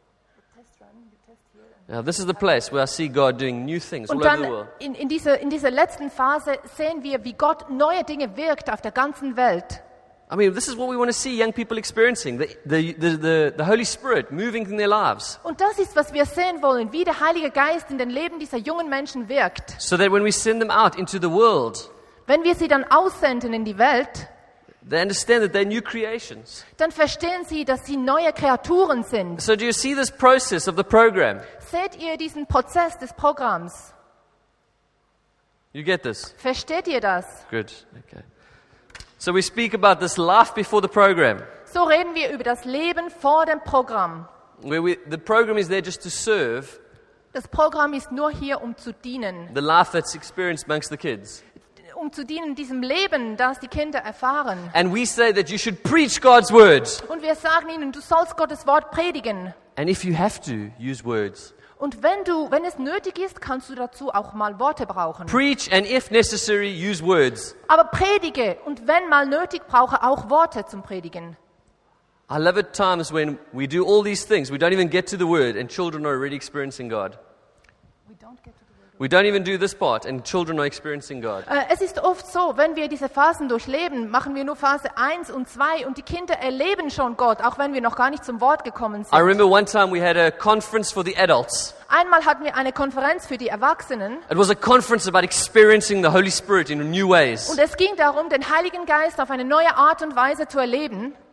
Now, this is the place where I see God doing new things all Und over the dann world. in, in, dieser, in dieser letzten Phase sehen wir, wie Gott neue Dinge wirkt auf der ganzen Welt. I mean, this is what we want to see young people experiencing, the, the, the, the, the Holy Spirit moving in their lives. Und das ist, was wir sehen wollen, wie der Heilige Geist in den Leben dieser jungen Menschen wirkt. So that when we send them out into the world, Wenn wir sie dann aussenden in die Welt, they understand that they're new creations. dann verstehen sie, dass sie neue Kreaturen sind. So do you see this process of the program? Seht ihr diesen Prozess des Programms? You get this? Versteht ihr das? Good. Okay. So we speak about this life before the program, So reden wir über das Leben vor dem Programm. where we, the program is there just to serve Das Programm ist nur hier, um zu dienen. the life that's experienced amongst the kids. Um zu dienen diesem Leben, das die Kinder erfahren. And we say that you should preach God's words. Und wir sagen ihnen, du sollst Gottes Wort predigen. And if you have to, use words. Und wenn du, wenn es nötig ist, kannst du dazu auch mal Worte brauchen. Preach, and if necessary, use words. Aber predige und wenn mal nötig, brauche auch Worte zum Predigen. I love it times when we do all these things, we don't even get to the word, and children are already experiencing God. We don't even do this part, and children are experiencing God. Äh, es ist oft so, wenn wir diese Phasen durchleben, machen wir nur Phase eins und zwei und die Kinder erleben schon Gott, auch wenn wir noch gar nicht zum Wort gekommen I sind. remember one time we had a conference for the adults. Einmal hatten wir eine Konferenz für die Erwachsenen It was a conference about experiencing the Holy Spirit in new ways. und es ging darum, den Heiligen Geist auf eine neue Art und Weise zu erleben.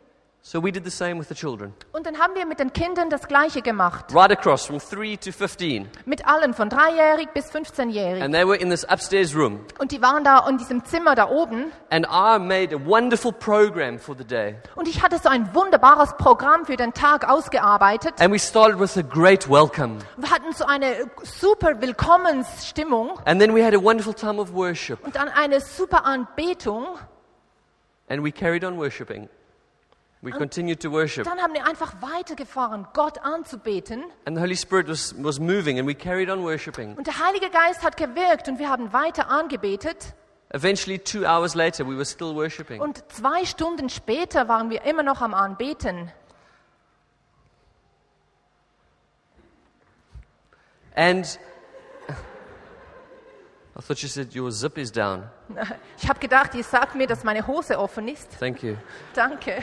So we did the same with the children. Und dann haben wir mit den Kindern das Gleiche gemacht. Right across from three to fifteen. Mit allen von dreijährig bis fünfzehnjährig. And they were in this upstairs room. Und die waren da in diesem Zimmer da oben. And I made a wonderful program for the day. Und ich hatte so ein wunderbares Programm für den Tag ausgearbeitet. And we started with a great welcome. Wir hatten so eine super Willkommensstimmung. And then we had a wonderful time of worship. Und dann eine super Anbetung. And we carried on worshiping. We continued to worship. Dann haben wir einfach weitergefahren, Gott anzubeten. And the Holy Spirit was, was moving and we carried on worshiping. Und der Heilige Geist hat gewirkt und wir haben weiter angebetet. Eventually, two hours later, we were still worshiping. Und zwei Stunden später waren wir immer noch am Anbeten. And I thought you said your zip is down. Ich habe gedacht, ihr sagt mir, dass meine Hose offen ist. Thank you. Danke.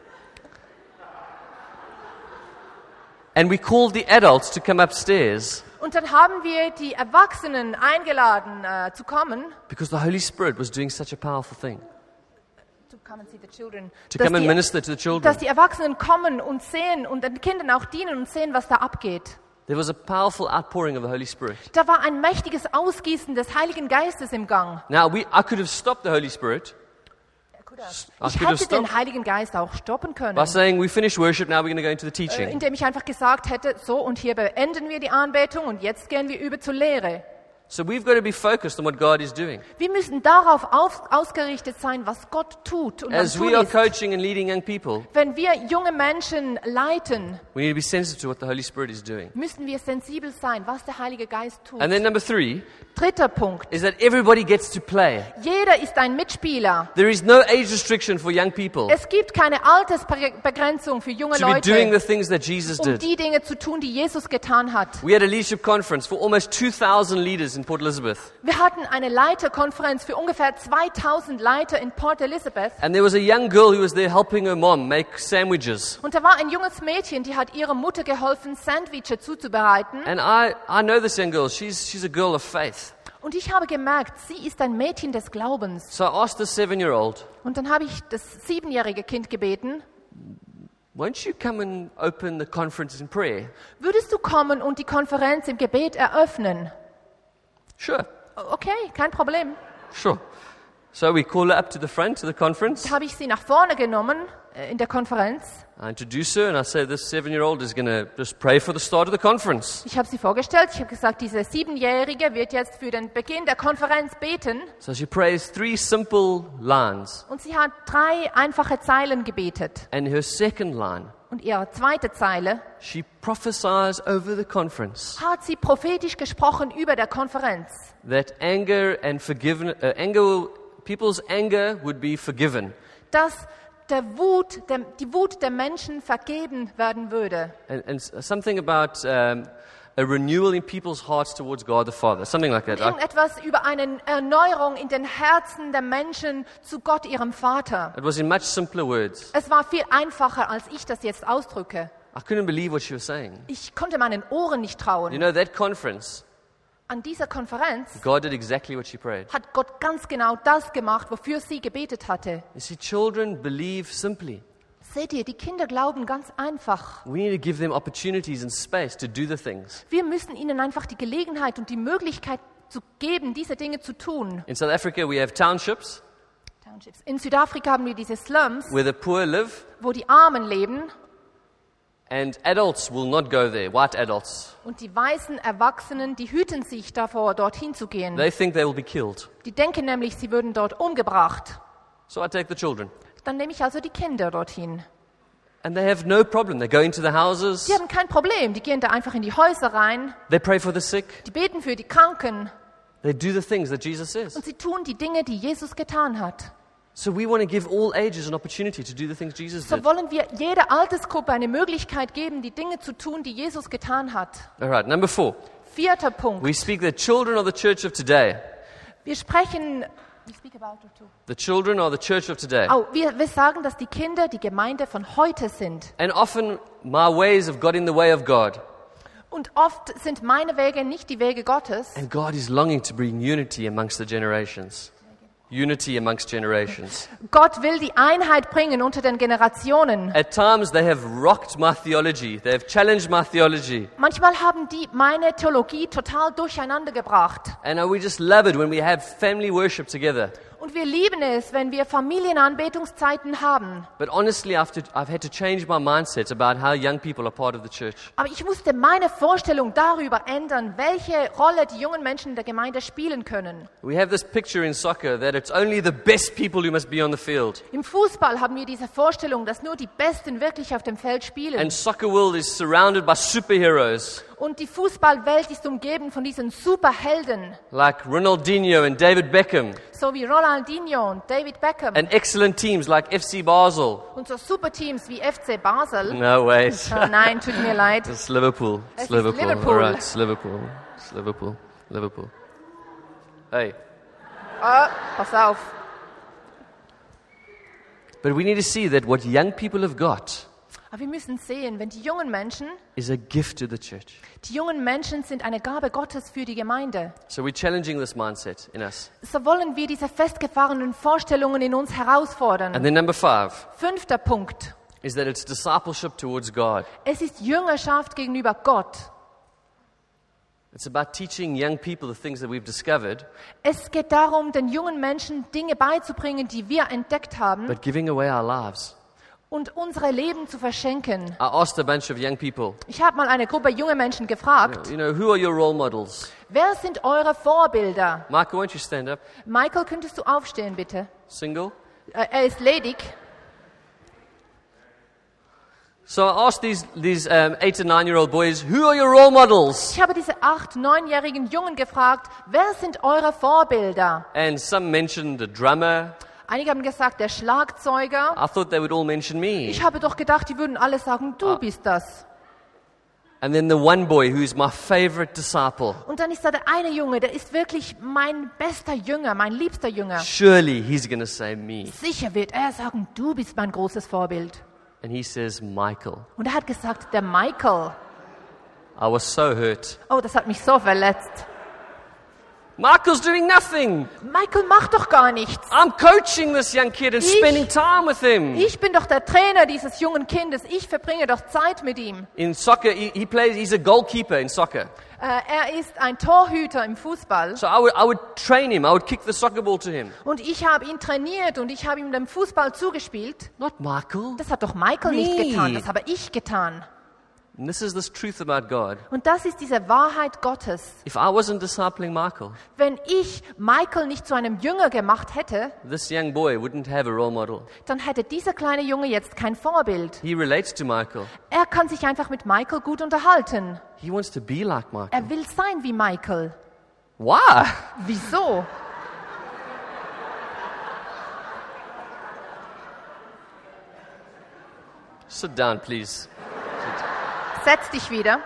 And we called the adults to come upstairs Und dann haben wir die Erwachsenen eingeladen äh, zu kommen. because the Holy Spirit was doing such a powerful thing. To come and see the children. To Dass come and die- minister to the children. Dass die Erwachsenen kommen und sehen und den Kindern auch dienen und sehen, was da abgeht. There was a powerful outpouring of the Holy Spirit. Da war ein mächtiges Ausgießen des Heiligen Geistes im Gang. Now, we, I could have stopped the Holy Spirit I Ich could have hätte den stopped Heiligen Geist auch stoppen können, by saying, we finished worship, now we're going to go into the äh, teaching. indem ich einfach gesagt hätte, so und hier beenden wir die Anbetung und jetzt gehen wir über zur Lehre. So we've got to be focused on what God is doing. Wir müssen darauf auf, ausgerichtet sein, was Gott tut und am As Tun we are ist. coaching and leading young people, Wenn wir junge Menschen leiten, we need to be sensitive to what the Holy Spirit is doing. müssen wir sensibel sein, was der Heilige Geist tut. And then number three Dritter Punkt. is that everybody gets to play. Jeder ist ein Mitspieler. There is no age restriction for young people Es gibt keine Altersbegrenzung für junge to be doing Leute, the things that Jesus um did. die Dinge zu tun, die Jesus getan hat. We had a leadership conference for almost two thousand leaders in Port Elizabeth. Wir hatten eine Leiterkonferenz für ungefähr zweitausend Leiter in Port Elizabeth. And there was a young girl who was there helping her mom make sandwiches. Und da war ein junges Mädchen, die hat ihrer Mutter geholfen, Sandwiches zuzubereiten. And I, I know this young girl. She's, she's a girl of faith. Und ich habe gemerkt, sie ist ein Mädchen des Glaubens. So I asked the seven-year-old, Und dann habe ich das siebenjährige Kind gebeten, won't you come and open the conference in prayer? würdest du kommen und die Konferenz im Gebet eröffnen? Sure, Okay, kein Problem. sure. So we call her up to the front to the conference. Da habe ich sie nach vorne genommen äh, in der Konferenz. I introduce her and I say this seven-year-old is going to just pray for the start of the conference. Ich habe sie vorgestellt. Ich habe gesagt, diese Siebenjährige wird jetzt für den Beginn der Konferenz beten. So she prays three simple lines. Und sie hat drei einfache Zeilen gebetet. And her second line, Und ihre zweite Zeile she prophesies over the conference hat sie prophetisch gesprochen über der Konferenz. that anger and forgiven, uh, anger, people's anger would be forgiven. Dass der Wut, der, die Wut der Menschen vergeben werden würde. And, and s- something about um, a renewal in people's hearts towards God the Father, something like that. I, Irgendetwas über eine Erneuerung in den Herzen der Menschen zu Gott, ihrem Vater. it was in much simpler words. Es war viel einfacher, als ich das jetzt ausdrücke. I couldn't believe what she was saying. Ich konnte meinen Ohren nicht You trauen. know, that conference, An dieser Konferenz God did exactly what she prayed. hat Gott ganz genau das gemacht, wofür sie gebetet hatte. You see, children believe simply. Seht ihr, die Kinder glauben ganz einfach. We need to give them opportunities and space to do the things. Wir müssen ihnen einfach die Gelegenheit und die Möglichkeit zu geben, diese Dinge zu tun. In South Africa, we have townships In Südafrika haben wir diese Slums, where the poor live, wo die Armen leben and adults will not go there, white adults. und die weißen Erwachsenen, die hüten sich davor, dorthin zu gehen. They think they will be killed. Die denken nämlich, sie würden dort umgebracht. So I take the children. Dann nehme ich also die Kinder dorthin. And they have no problem. They go into the houses, Die haben kein Problem, die gehen da einfach in die Häuser rein, they pray for the sick, die beten für die Kranken they do the things that Jesus says. und sie tun die Dinge, die Jesus getan hat. So we want to give all ages an opportunity to do the things Jesus So did. wollen wir jeder Altersgruppe eine Möglichkeit geben, die Dinge zu tun, die Jesus getan hat. All right, number four. Vierter Punkt. We speak the children of the church of today. Wir sprechen, we speak about it too. The children are the church of today. Oh, wir, wir sagen, dass die Kinder die Gemeinde von heute sind. And often my ways have got in the way of God. Und oft sind meine Wege nicht die Wege Gottes. And God is longing to bring unity amongst the generations. unity amongst generations. Gott will die Einheit bringen unter den Generationen. At times they have rocked my theology. They have challenged my theology. Manchmal haben die meine Theologie total durcheinander gebracht. And we just love it when we have family worship together. Und wir lieben es, wenn wir Familienanbetungszeiten haben. But honestly, I've, to, I've had to change my mindset about how young people are part of the church. Aber ich musste meine Vorstellung darüber ändern, welche Rolle die jungen Menschen in der Gemeinde spielen können. We have this picture in soccer that it's only the best people who must be on the field. Im Fußball haben wir diese Vorstellung, dass nur die Besten wirklich auf dem Feld spielen. And soccer world is surrounded by superheroes. Und die Fußballwelt ist umgeben von diesen Superhelden, Like Ronaldinho and David Beckham. so wie Ronaldinho und David Beckham. And excellent teams like F C Basel. Und so Superteams wie F C Basel. No, wait. Oh, nein, tut mir leid. It's Liverpool. It's Es ist Liverpool. Liverpool. All right, it's Liverpool. It's Liverpool. Liverpool. Hey. Oh, pass auf. But we need to see that what young people have got Aber wir müssen sehen, wenn die jungen Menschen, is a gift to the church. die jungen Menschen sind eine Gabe Gottes für die Gemeinde. So we're challenging this mindset in us. So wollen wir diese festgefahrenen Vorstellungen in uns And herausfordern. then number five Fünfter Punkt. is that it's discipleship towards God. Es ist Jüngerschaft gegenüber Gott. It's about teaching young people the things that we've discovered, Es geht darum, den jungen Menschen Dinge beizubringen, die wir entdeckt haben but giving away our lives. und unsere Leben zu verschenken. I asked a bunch of young people, Ich habe mal eine Gruppe junge Menschen gefragt, you know, who are your role models? wer sind eure Vorbilder? Michael, won't you stand up? Michael, könntest du aufstehen, bitte? Single? Äh, Er ist ledig. So I asked these, these um, eight and nine-year-old boys, who are your role models? Ich habe diese acht-, neunjährigen Jungen gefragt, wer sind eure Vorbilder? And some mentioned the drummer. Einige haben gesagt, der Schlagzeuger. I thought they would all mention me. Ich habe doch gedacht, die würden alle sagen, du bist das. And then the one boy who's my favorite disciple. Und dann ist da der eine Junge, der ist wirklich mein bester Jünger, mein liebster Jünger. Surely he's going to say me. Sicher wird er sagen, du bist mein großes Vorbild. And he says, Michael. Und er hat gesagt, der Michael. I was so hurt. Oh, das hat mich so verletzt. Michael's doing nothing. Michael macht doch gar nichts. I'm coaching this young kid and Ich- spending time with him. Ich bin doch der Trainer dieses jungen Kindes. Ich verbringe doch Zeit mit ihm. In soccer, he, he plays, he's a goalkeeper in soccer. Äh, er ist ein Torhüter im Fußball. So I would, I would train him. I would kick the soccer ball to him. Und ich habe ihn trainiert und ich habe ihm den Fußball zugespielt. Not Michael. Das hat doch Michael nicht Me. getan, das habe ich getan. And this is this truth about God. Und das ist diese Wahrheit Gottes. If I wasn't discipling Michael, Wenn ich Michael nicht zu einem Jünger gemacht hätte, this young boy wouldn't have a role model. dann hätte dieser kleine Junge jetzt kein Vorbild. He relates to Michael. Er kann sich einfach mit Michael gut unterhalten. He wants to be like Michael. Er will sein wie Michael. Why? Wieso? Sit down, please. Setz dich wieder.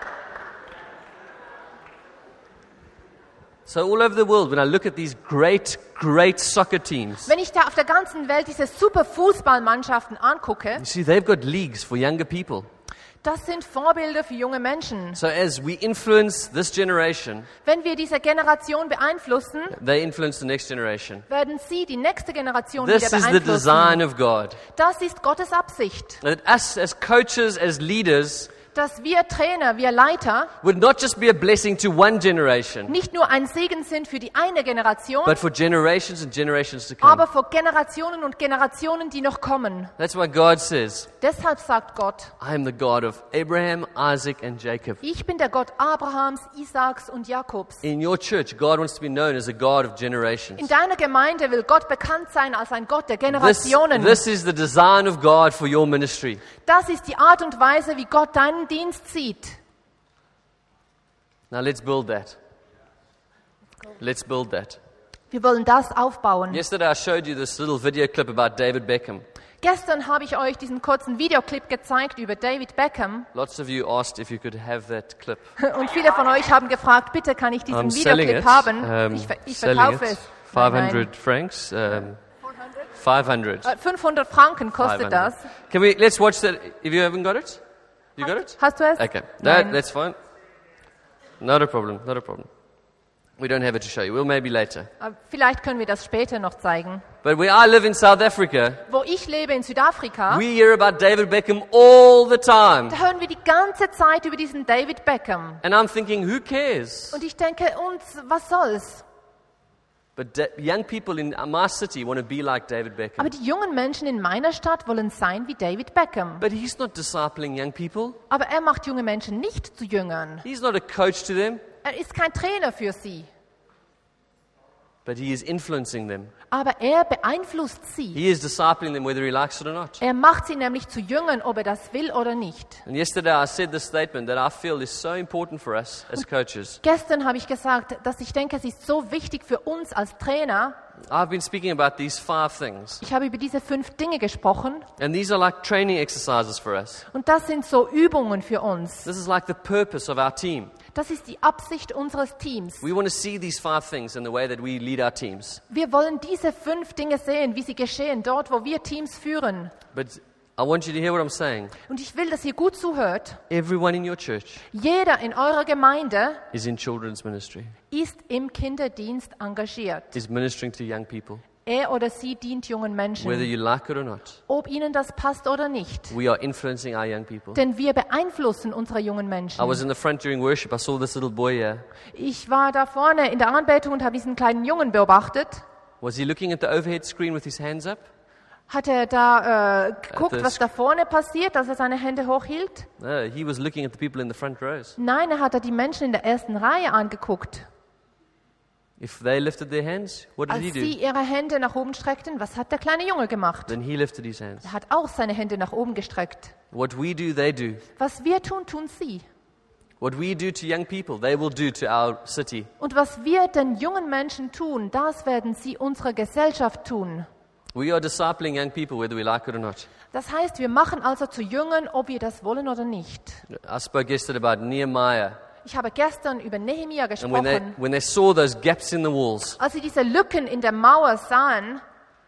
So all over the world, when I look at these great, great soccer teams, Wenn ich da auf der ganzen Welt diese super Fußballmannschaften angucke, you see, they've got leagues for younger people. das sind Vorbilder für junge Menschen. So as we influence this generation, Wenn wir diese Generation beeinflussen, they influence the next generation. werden sie die nächste Generation This wieder is the design beeinflussen. of God. Das ist Gottes Absicht, That us as coaches, as leaders, dass wir Trainer, wir Leiter would not just be a blessing to one generation, nicht nur ein Segen sind für die eine Generation, but for generations and generations to come. aber für Generationen und Generationen, die noch kommen. That's why God says, Deshalb sagt Gott, I am the God of Abraham, Isaac, and Jacob. ich bin der Gott Abrahams, Isaaks und Jakobs. In your church, God wants to be known as a God of In generations. deiner Gemeinde will Gott bekannt sein als ein Gott der This, Generationen. this is the design of God for your ministry. Das ist die Art und Weise, wie Gott deinen Dienst sieht. Now let's build that. Let's build that. Wir wollen das aufbauen. Yesterday I showed you this little video clip about David Beckham. Gestern habe ich euch diesen kurzen Videoclip gezeigt über David Beckham. Lots of you asked if you could have that clip. Und viele von euch haben gefragt, bitte kann ich diesen I'm selling Videoclip it. haben? Um, ich ver ich selling verkaufe it. es. five Nein, hundred francs. Um, five hundred. nein. Äh, fünfhundert Franken kostet five das. hundred. Can we? Let's watch that. If you haven't got it, you got it. Hast du es? Okay, that, Nein. that's fine. Not a problem. Not a problem. We don't have it to show you. We'll maybe later. Aber vielleicht können wir das später noch zeigen. But where I live in South Africa, Wo ich lebe in Südafrika, we hear about David Beckham all the time. da hören wir die ganze Zeit über diesen David Beckham. And I'm thinking, who cares? Und ich denke, uns, was soll's? But da- young people in my city want to be like David Beckham. Aber die jungen Menschen in meiner Stadt wollen sein wie David Beckham. But he's not discipling young people. Aber er macht junge Menschen nicht zu Jüngern. He's not a coach to them, Er ist kein Trainer für sie. but he is influencing them. Aber er beeinflusst sie. He is discipling them whether he likes it or not. Er macht sie nämlich zu Jüngern, ob er das will oder nicht. And yesterday I said this statement that I feel is so important for us as coaches. Gestern habe ich gesagt, dass ich denke, es ist so wichtig für uns als Trainer. I've been speaking about these five things. Ich habe über diese fünf Dinge gesprochen. And these are like training exercises for us. Und das sind so Übungen für uns. This is like the purpose of our team. Das ist die Absicht unseres Teams. We want to see these five things in the way that we lead our teams. Wir wollen diese fünf Dinge sehen, wie sie geschehen, dort, wo wir Teams führen. But I want you to hear what I'm saying. Und ich will, dass ihr gut zuhört. Everyone in your church Jeder in eurer Gemeinde is in children's ministry, ist im Kinderdienst engagiert. is ministering to young people, Er oder sie dient jungen whether Menschen, you like it or not. ob ihnen das passt oder nicht. We are influencing our young people. Denn wir beeinflussen unsere jungen I was Menschen. in the front during worship. I saw this little boy here. Ich war da vorne in der Anbetung und habe diesen kleinen Jungen beobachtet. Was he looking at the overhead screen with his hands up? Hat er da äh, geguckt, das- was da vorne passiert, als er seine Hände hochhielt? No, he was looking at the people in the front rows. Nein, er hat da die Menschen in der ersten Reihe angeguckt. If they lifted their hands, what did Als he sie do? ihre Hände nach oben streckten, was hat der kleine Junge gemacht? Then he lifted his hands. Er hat auch seine Hände nach oben gestreckt. What we do, they do. Was wir tun, tun sie. What we do to young people, they will do to our city. Und was wir den jungen Menschen tun, das werden sie unserer Gesellschaft tun. We are discipling young people, whether we like it or not. Das heißt, wir machen also zu Jüngern, ob wir das wollen oder nicht. I spoke yesterday about Nehemiah. Ich habe gestern über Nehemia And when they, gesprochen. when they saw those gaps in the walls, Als sie diese Lücken in der Mauer sahen,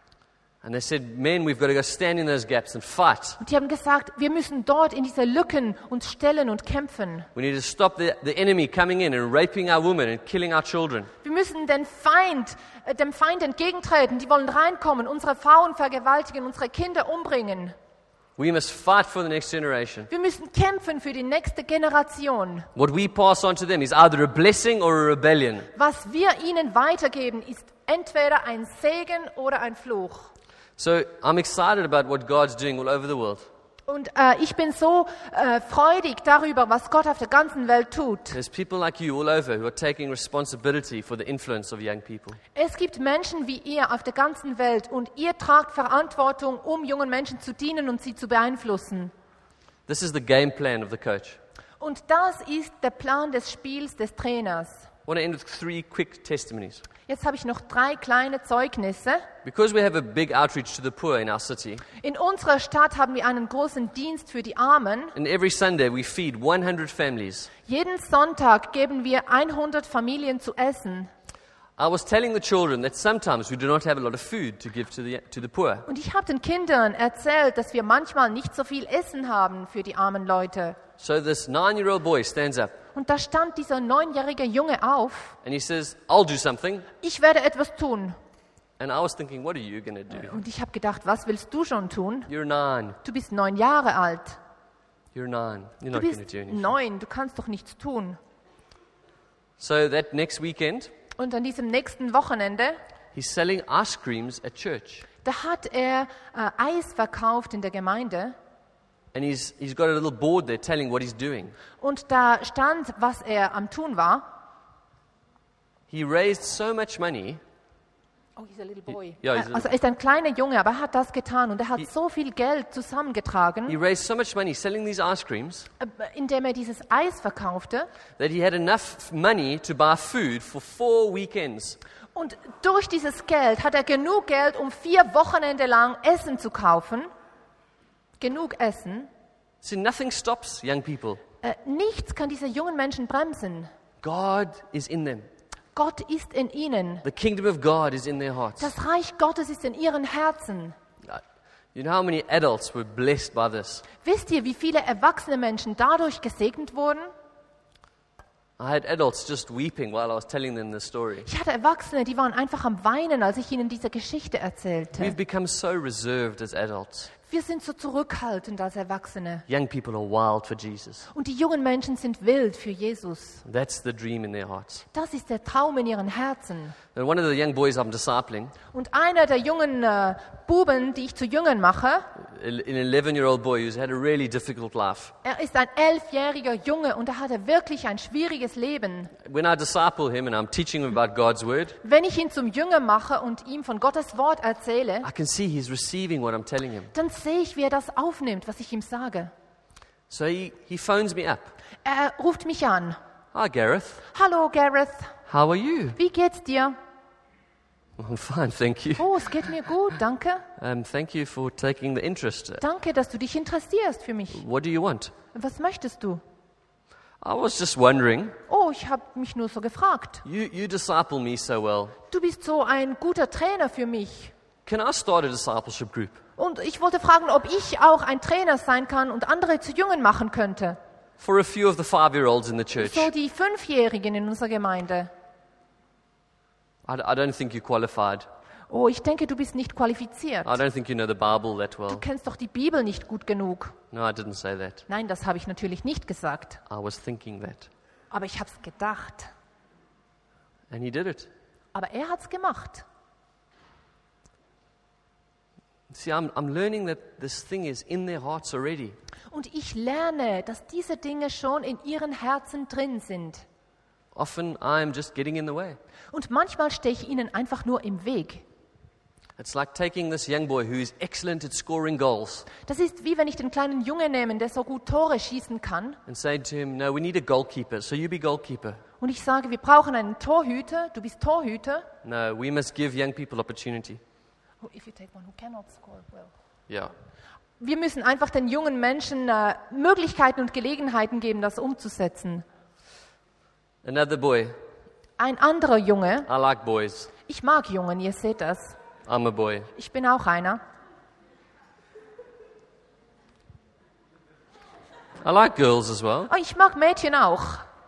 and they said, men, we've got to go stand in those gaps and fight. und die haben gesagt, wir müssen dort in diese Lücken uns stellen und kämpfen. We need to stop the, the enemy coming in and raping our women and killing our children. Wir müssen den Feind, äh, dem Feind entgegentreten. Die wollen reinkommen, unsere Frauen vergewaltigen, unsere Kinder umbringen. We must fight for the next generation. Wir müssen kämpfen für die nächste Generation. What we pass on to them is either a blessing or a rebellion. Was wir ihnen weitergeben, ist entweder ein Segen oder ein Fluch. So I'm excited about what God's doing all over the world. Und äh, ich bin so äh, freudig darüber, was Gott auf der ganzen Welt tut. There's people like you all over who are taking responsibility for the influence of young people. Es gibt Menschen wie ihr auf der ganzen Welt und ihr tragt Verantwortung, um jungen Menschen zu dienen und sie zu beeinflussen. This is the game plan of the coach. Und das ist der Plan des Spiels des Trainers. I want to end with three quick testimonies. Jetzt habe ich noch drei kleine Zeugnisse. Because we have a big outreach to the poor in our city, In unserer Stadt haben wir einen großen Dienst für die Armen. and every Sunday we feed one hundred families. Jeden Sonntag geben wir hundert Familien zu essen. I was telling the children that sometimes we do not have a lot of food to give to the, to the poor. Und ich habe den Kindern erzählt, dass wir manchmal nicht so viel Essen haben für die armen Leute. So this nine-year-old boy stands up Und da stand dieser neunjährige Junge auf. and he says, I'll do something. Ich werde etwas tun. And I was thinking, what are you going to do? Und ich habe gedacht, was willst du schon tun? You're nine. Du bist neun Jahre alt. You're nine. You're Du not going to bist do anything. neun, du kannst doch nichts tun. So that next weekend, Und an diesem nächsten Wochenende, he's selling ice creams at church. da hat er äh, Eis verkauft in der Gemeinde. And he's, he's got a little board there telling what he's doing. Und da stand, was er am tun war. He raised so much money. Oh, he's a little boy. Ja, he's a- Also er ist ein kleiner Junge, aber er hat das getan. Und er hat so viel Geld zusammengetragen, He raised so much money selling these ice creams äh, indem er dieses Eis verkaufte. that he had enough money to buy food for four weekends. Und durch dieses Geld hat er genug Geld, um vier Wochenende lang Essen zu kaufen. Genug Essen. See, nothing stops young people. Äh, nichts kann diese jungen Menschen bremsen. God is in them. Gott ist in ihnen. The kingdom of God is in their hearts. Das Reich Gottes ist in ihren Herzen. You know how many adults were blessed by this? Wisst ihr, wie viele erwachsene Menschen dadurch gesegnet wurden? I had adults just weeping while I was telling them the story. Ich hatte Erwachsene, die waren einfach am Weinen, als ich ihnen diese Geschichte erzählte. We've become so reserved as adults. Wir sind so zurückhaltend als Erwachsene. Young people are wild for Jesus. Und die jungen Menschen sind wild für Jesus. That's the dream in their hearts. Das ist der Traum in ihren Herzen. And one of the young boys I'm discipling, Und einer der jungen äh, Buben, die ich zu Jüngern mache, an eleven-year-old boy who's had a really difficult life. er ist ein elfjähriger Junge und er hatte wirklich ein schwieriges Leben. When I disciple him and I'm teaching him about God's word, Wenn ich ihn zum Jünger mache und ihm von Gottes Wort erzähle, I can see he's receiving what I'm telling him. dann sehe ich, wie er das aufnimmt, was ich ihm sage. So he, he phones me up. Er ruft mich an. Hi, Gareth. Hallo Gareth, How are you? wie geht's dir? I'm fine, thank you. Oh, es geht mir gut, danke. Um, thank you for taking the interest. Danke, dass du dich interessierst für mich. What do you want? Was möchtest du? I was just wondering, Oh, ich habe mich nur so gefragt. you, you disciple me so well. Du bist so ein guter Trainer für mich. Can I start a discipleship group? Und ich wollte fragen, ob ich auch ein Trainer sein kann und andere zu Jüngern machen könnte. For a few of the five-year-olds in the church. So die Fünfjährigen in unserer Gemeinde. I, I don't think you're qualified. Oh, ich denke, du bist nicht qualifiziert. I don't think you know the Bible that Du well. kennst doch die Bibel nicht gut genug. No, I didn't say that. Nein, das habe ich natürlich nicht gesagt. I was thinking that. Aber ich habe es gedacht. And he did it. Aber er hat es gemacht. See, I'm, I'm learning that this thing is in their hearts already. Und ich lerne, dass diese Dinge schon in ihren Herzen drin sind. Often I'm just getting in the way. Und manchmal stehe ich ihnen einfach nur im Weg. It's like taking this young boy who is excellent at scoring goals Das ist wie wenn ich den kleinen Jungen nehme, der so gut Tore schießen kann. and saying to him, no, we need a goalkeeper, so you be goalkeeper. Und ich sage, wir brauchen einen Torhüter. Du bist Torhüter. No, we must give young people opportunity. Oh, if you take one who cannot score, well. Yeah. Wir müssen einfach den jungen Menschen äh, Möglichkeiten und Gelegenheiten geben, das umzusetzen. Another boy. Ein anderer Junge, I like boys. ich mag Jungen, ihr seht das. I'm a boy. Ich bin auch einer. I like girls as well. Oh, ich mag Mädchen auch.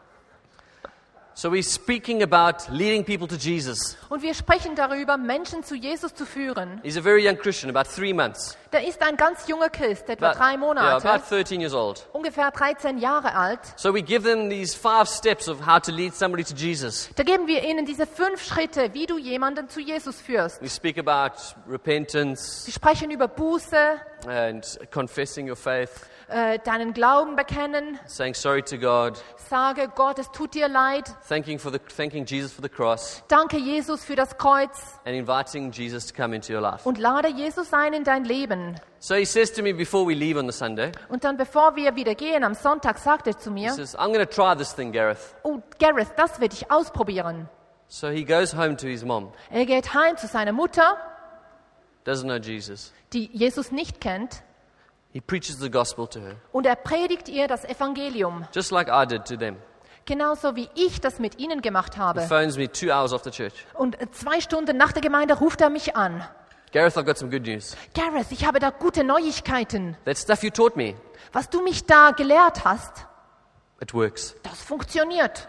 So we're speaking about leading people to Jesus. Und wir sprechen darüber, Menschen zu Jesus zu führen. He's a very young Christian, about three months. Der ist ein ganz junger Christ, etwa About, drei yeah, Monate, about thirteen years old. ungefähr dreizehn Jahre alt. So we give them these five steps of how to lead somebody to Jesus. Da geben wir ihnen diese fünf Schritte, wie du jemanden zu Jesus führst. We speak about repentance Sie sprechen über Buße, and confessing your faith, äh, deinen Glauben bekennen, saying sorry to God, sage Gott, es tut dir leid, thanking for the thanking Jesus for the cross, danke Jesus für das Kreuz and inviting Jesus to come into your life. und lade Jesus ein in dein Leben. So he says to me before we leave on the Sunday, Und dann, bevor wir wieder gehen, am Sonntag, sagt er zu he mir, says, I'm going to try this thing, Gareth. oh Gareth, das werde ich ausprobieren. So he goes home to his mom, Er geht heim zu seiner Mutter, doesn't know Jesus. die Jesus nicht kennt, He preaches the gospel to her, und er predigt ihr das Evangelium. just like I did to them. Genauso wie ich das mit ihnen gemacht He habe. phones me two hours after church. Und zwei Stunden nach der Gemeinde ruft er mich an. Gareth, I've got some good news. Gareth, ich habe da gute Neuigkeiten. That stuff you taught me, Was du mich da gelehrt hast, it works. das funktioniert.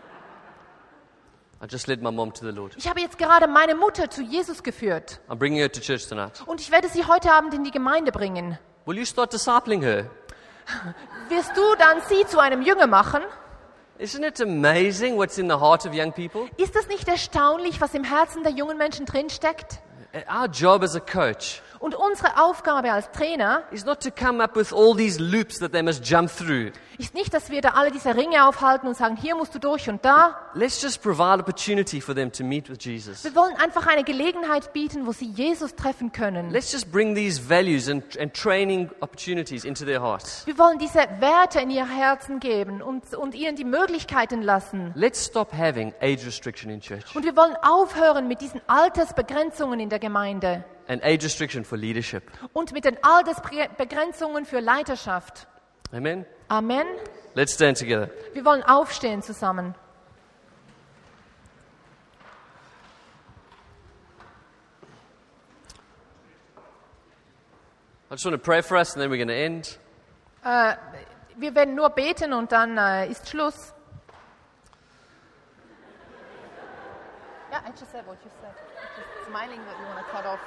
I just led my mom to the Lord. Ich habe jetzt gerade meine Mutter zu Jesus geführt. I'm bringing her to church tonight. Und ich werde sie heute Abend in die Gemeinde bringen. Will you start discipling her? Wirst du dann sie zu einem Jünger machen? Isn't it amazing what's in the heart of young people? Ist das nicht erstaunlich, was im Herzen der jungen Menschen drinsteckt? Our job as a coach Und unsere Aufgabe als Trainer is not to come up with all these loops that they must jump through. ist nicht, dass wir da alle diese Ringe aufhalten und sagen, hier musst du durch und da. Let's just provide opportunity for them to meet with Jesus. Wir wollen einfach eine Gelegenheit bieten, wo sie Jesus treffen können. Let's just bring these values and, and training opportunities into their hearts. Wir wollen diese Werte in ihr Herzen geben und, und ihnen die Möglichkeiten lassen. Let's stop having age restriction in church Und wir wollen aufhören mit diesen Altersbegrenzungen in der Gemeinde and age restriction for leadership. und mit den Altersbegrenzungen für Leiterschaft. Amen? Amen. Let's stand together. Wir wollen aufstehen zusammen. I just want to pray for us and then we're going to end. Äh, wir werden nur beten und dann äh, ist Schluss. Yeah, I just said what you said. Just smiling that you want to cut off.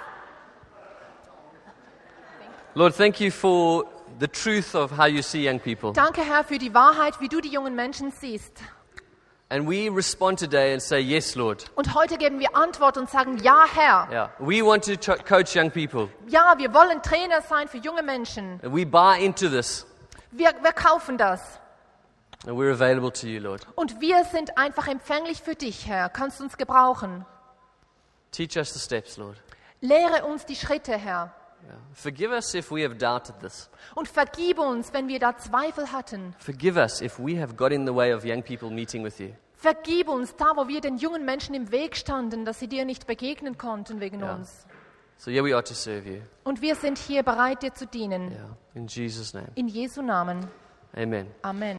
Lord, thank you for the truth of how you see young people. Danke, Herr, für die Wahrheit, wie du die jungen Menschen siehst. And we respond today and say, yes, Lord. Und heute geben wir Antwort und sagen, ja, Herr. Yeah, we want to ch- coach young people. Ja, wir wollen Trainer sein für junge Menschen. And we buy into this. Wir, wir kaufen das. And we're available to you, Lord. Und wir sind einfach empfänglich für dich, Herr. Kannst du uns gebrauchen. Teach us the steps, Lord. Lehre uns die Schritte, Herr. Yeah. Forgive us if we have doubted this. Und vergib uns, wenn wir da Zweifel hatten. Forgive us if we have got in the way of young people meeting with you. Vergib uns, da wo wir den jungen Menschen im Weg standen, dass sie dir nicht begegnen konnten wegen Ja. uns. So here we are to serve you. Und wir sind hier bereit, dir zu dienen. Yeah. In Jesus' name. In Jesu Namen. Amen. Amen.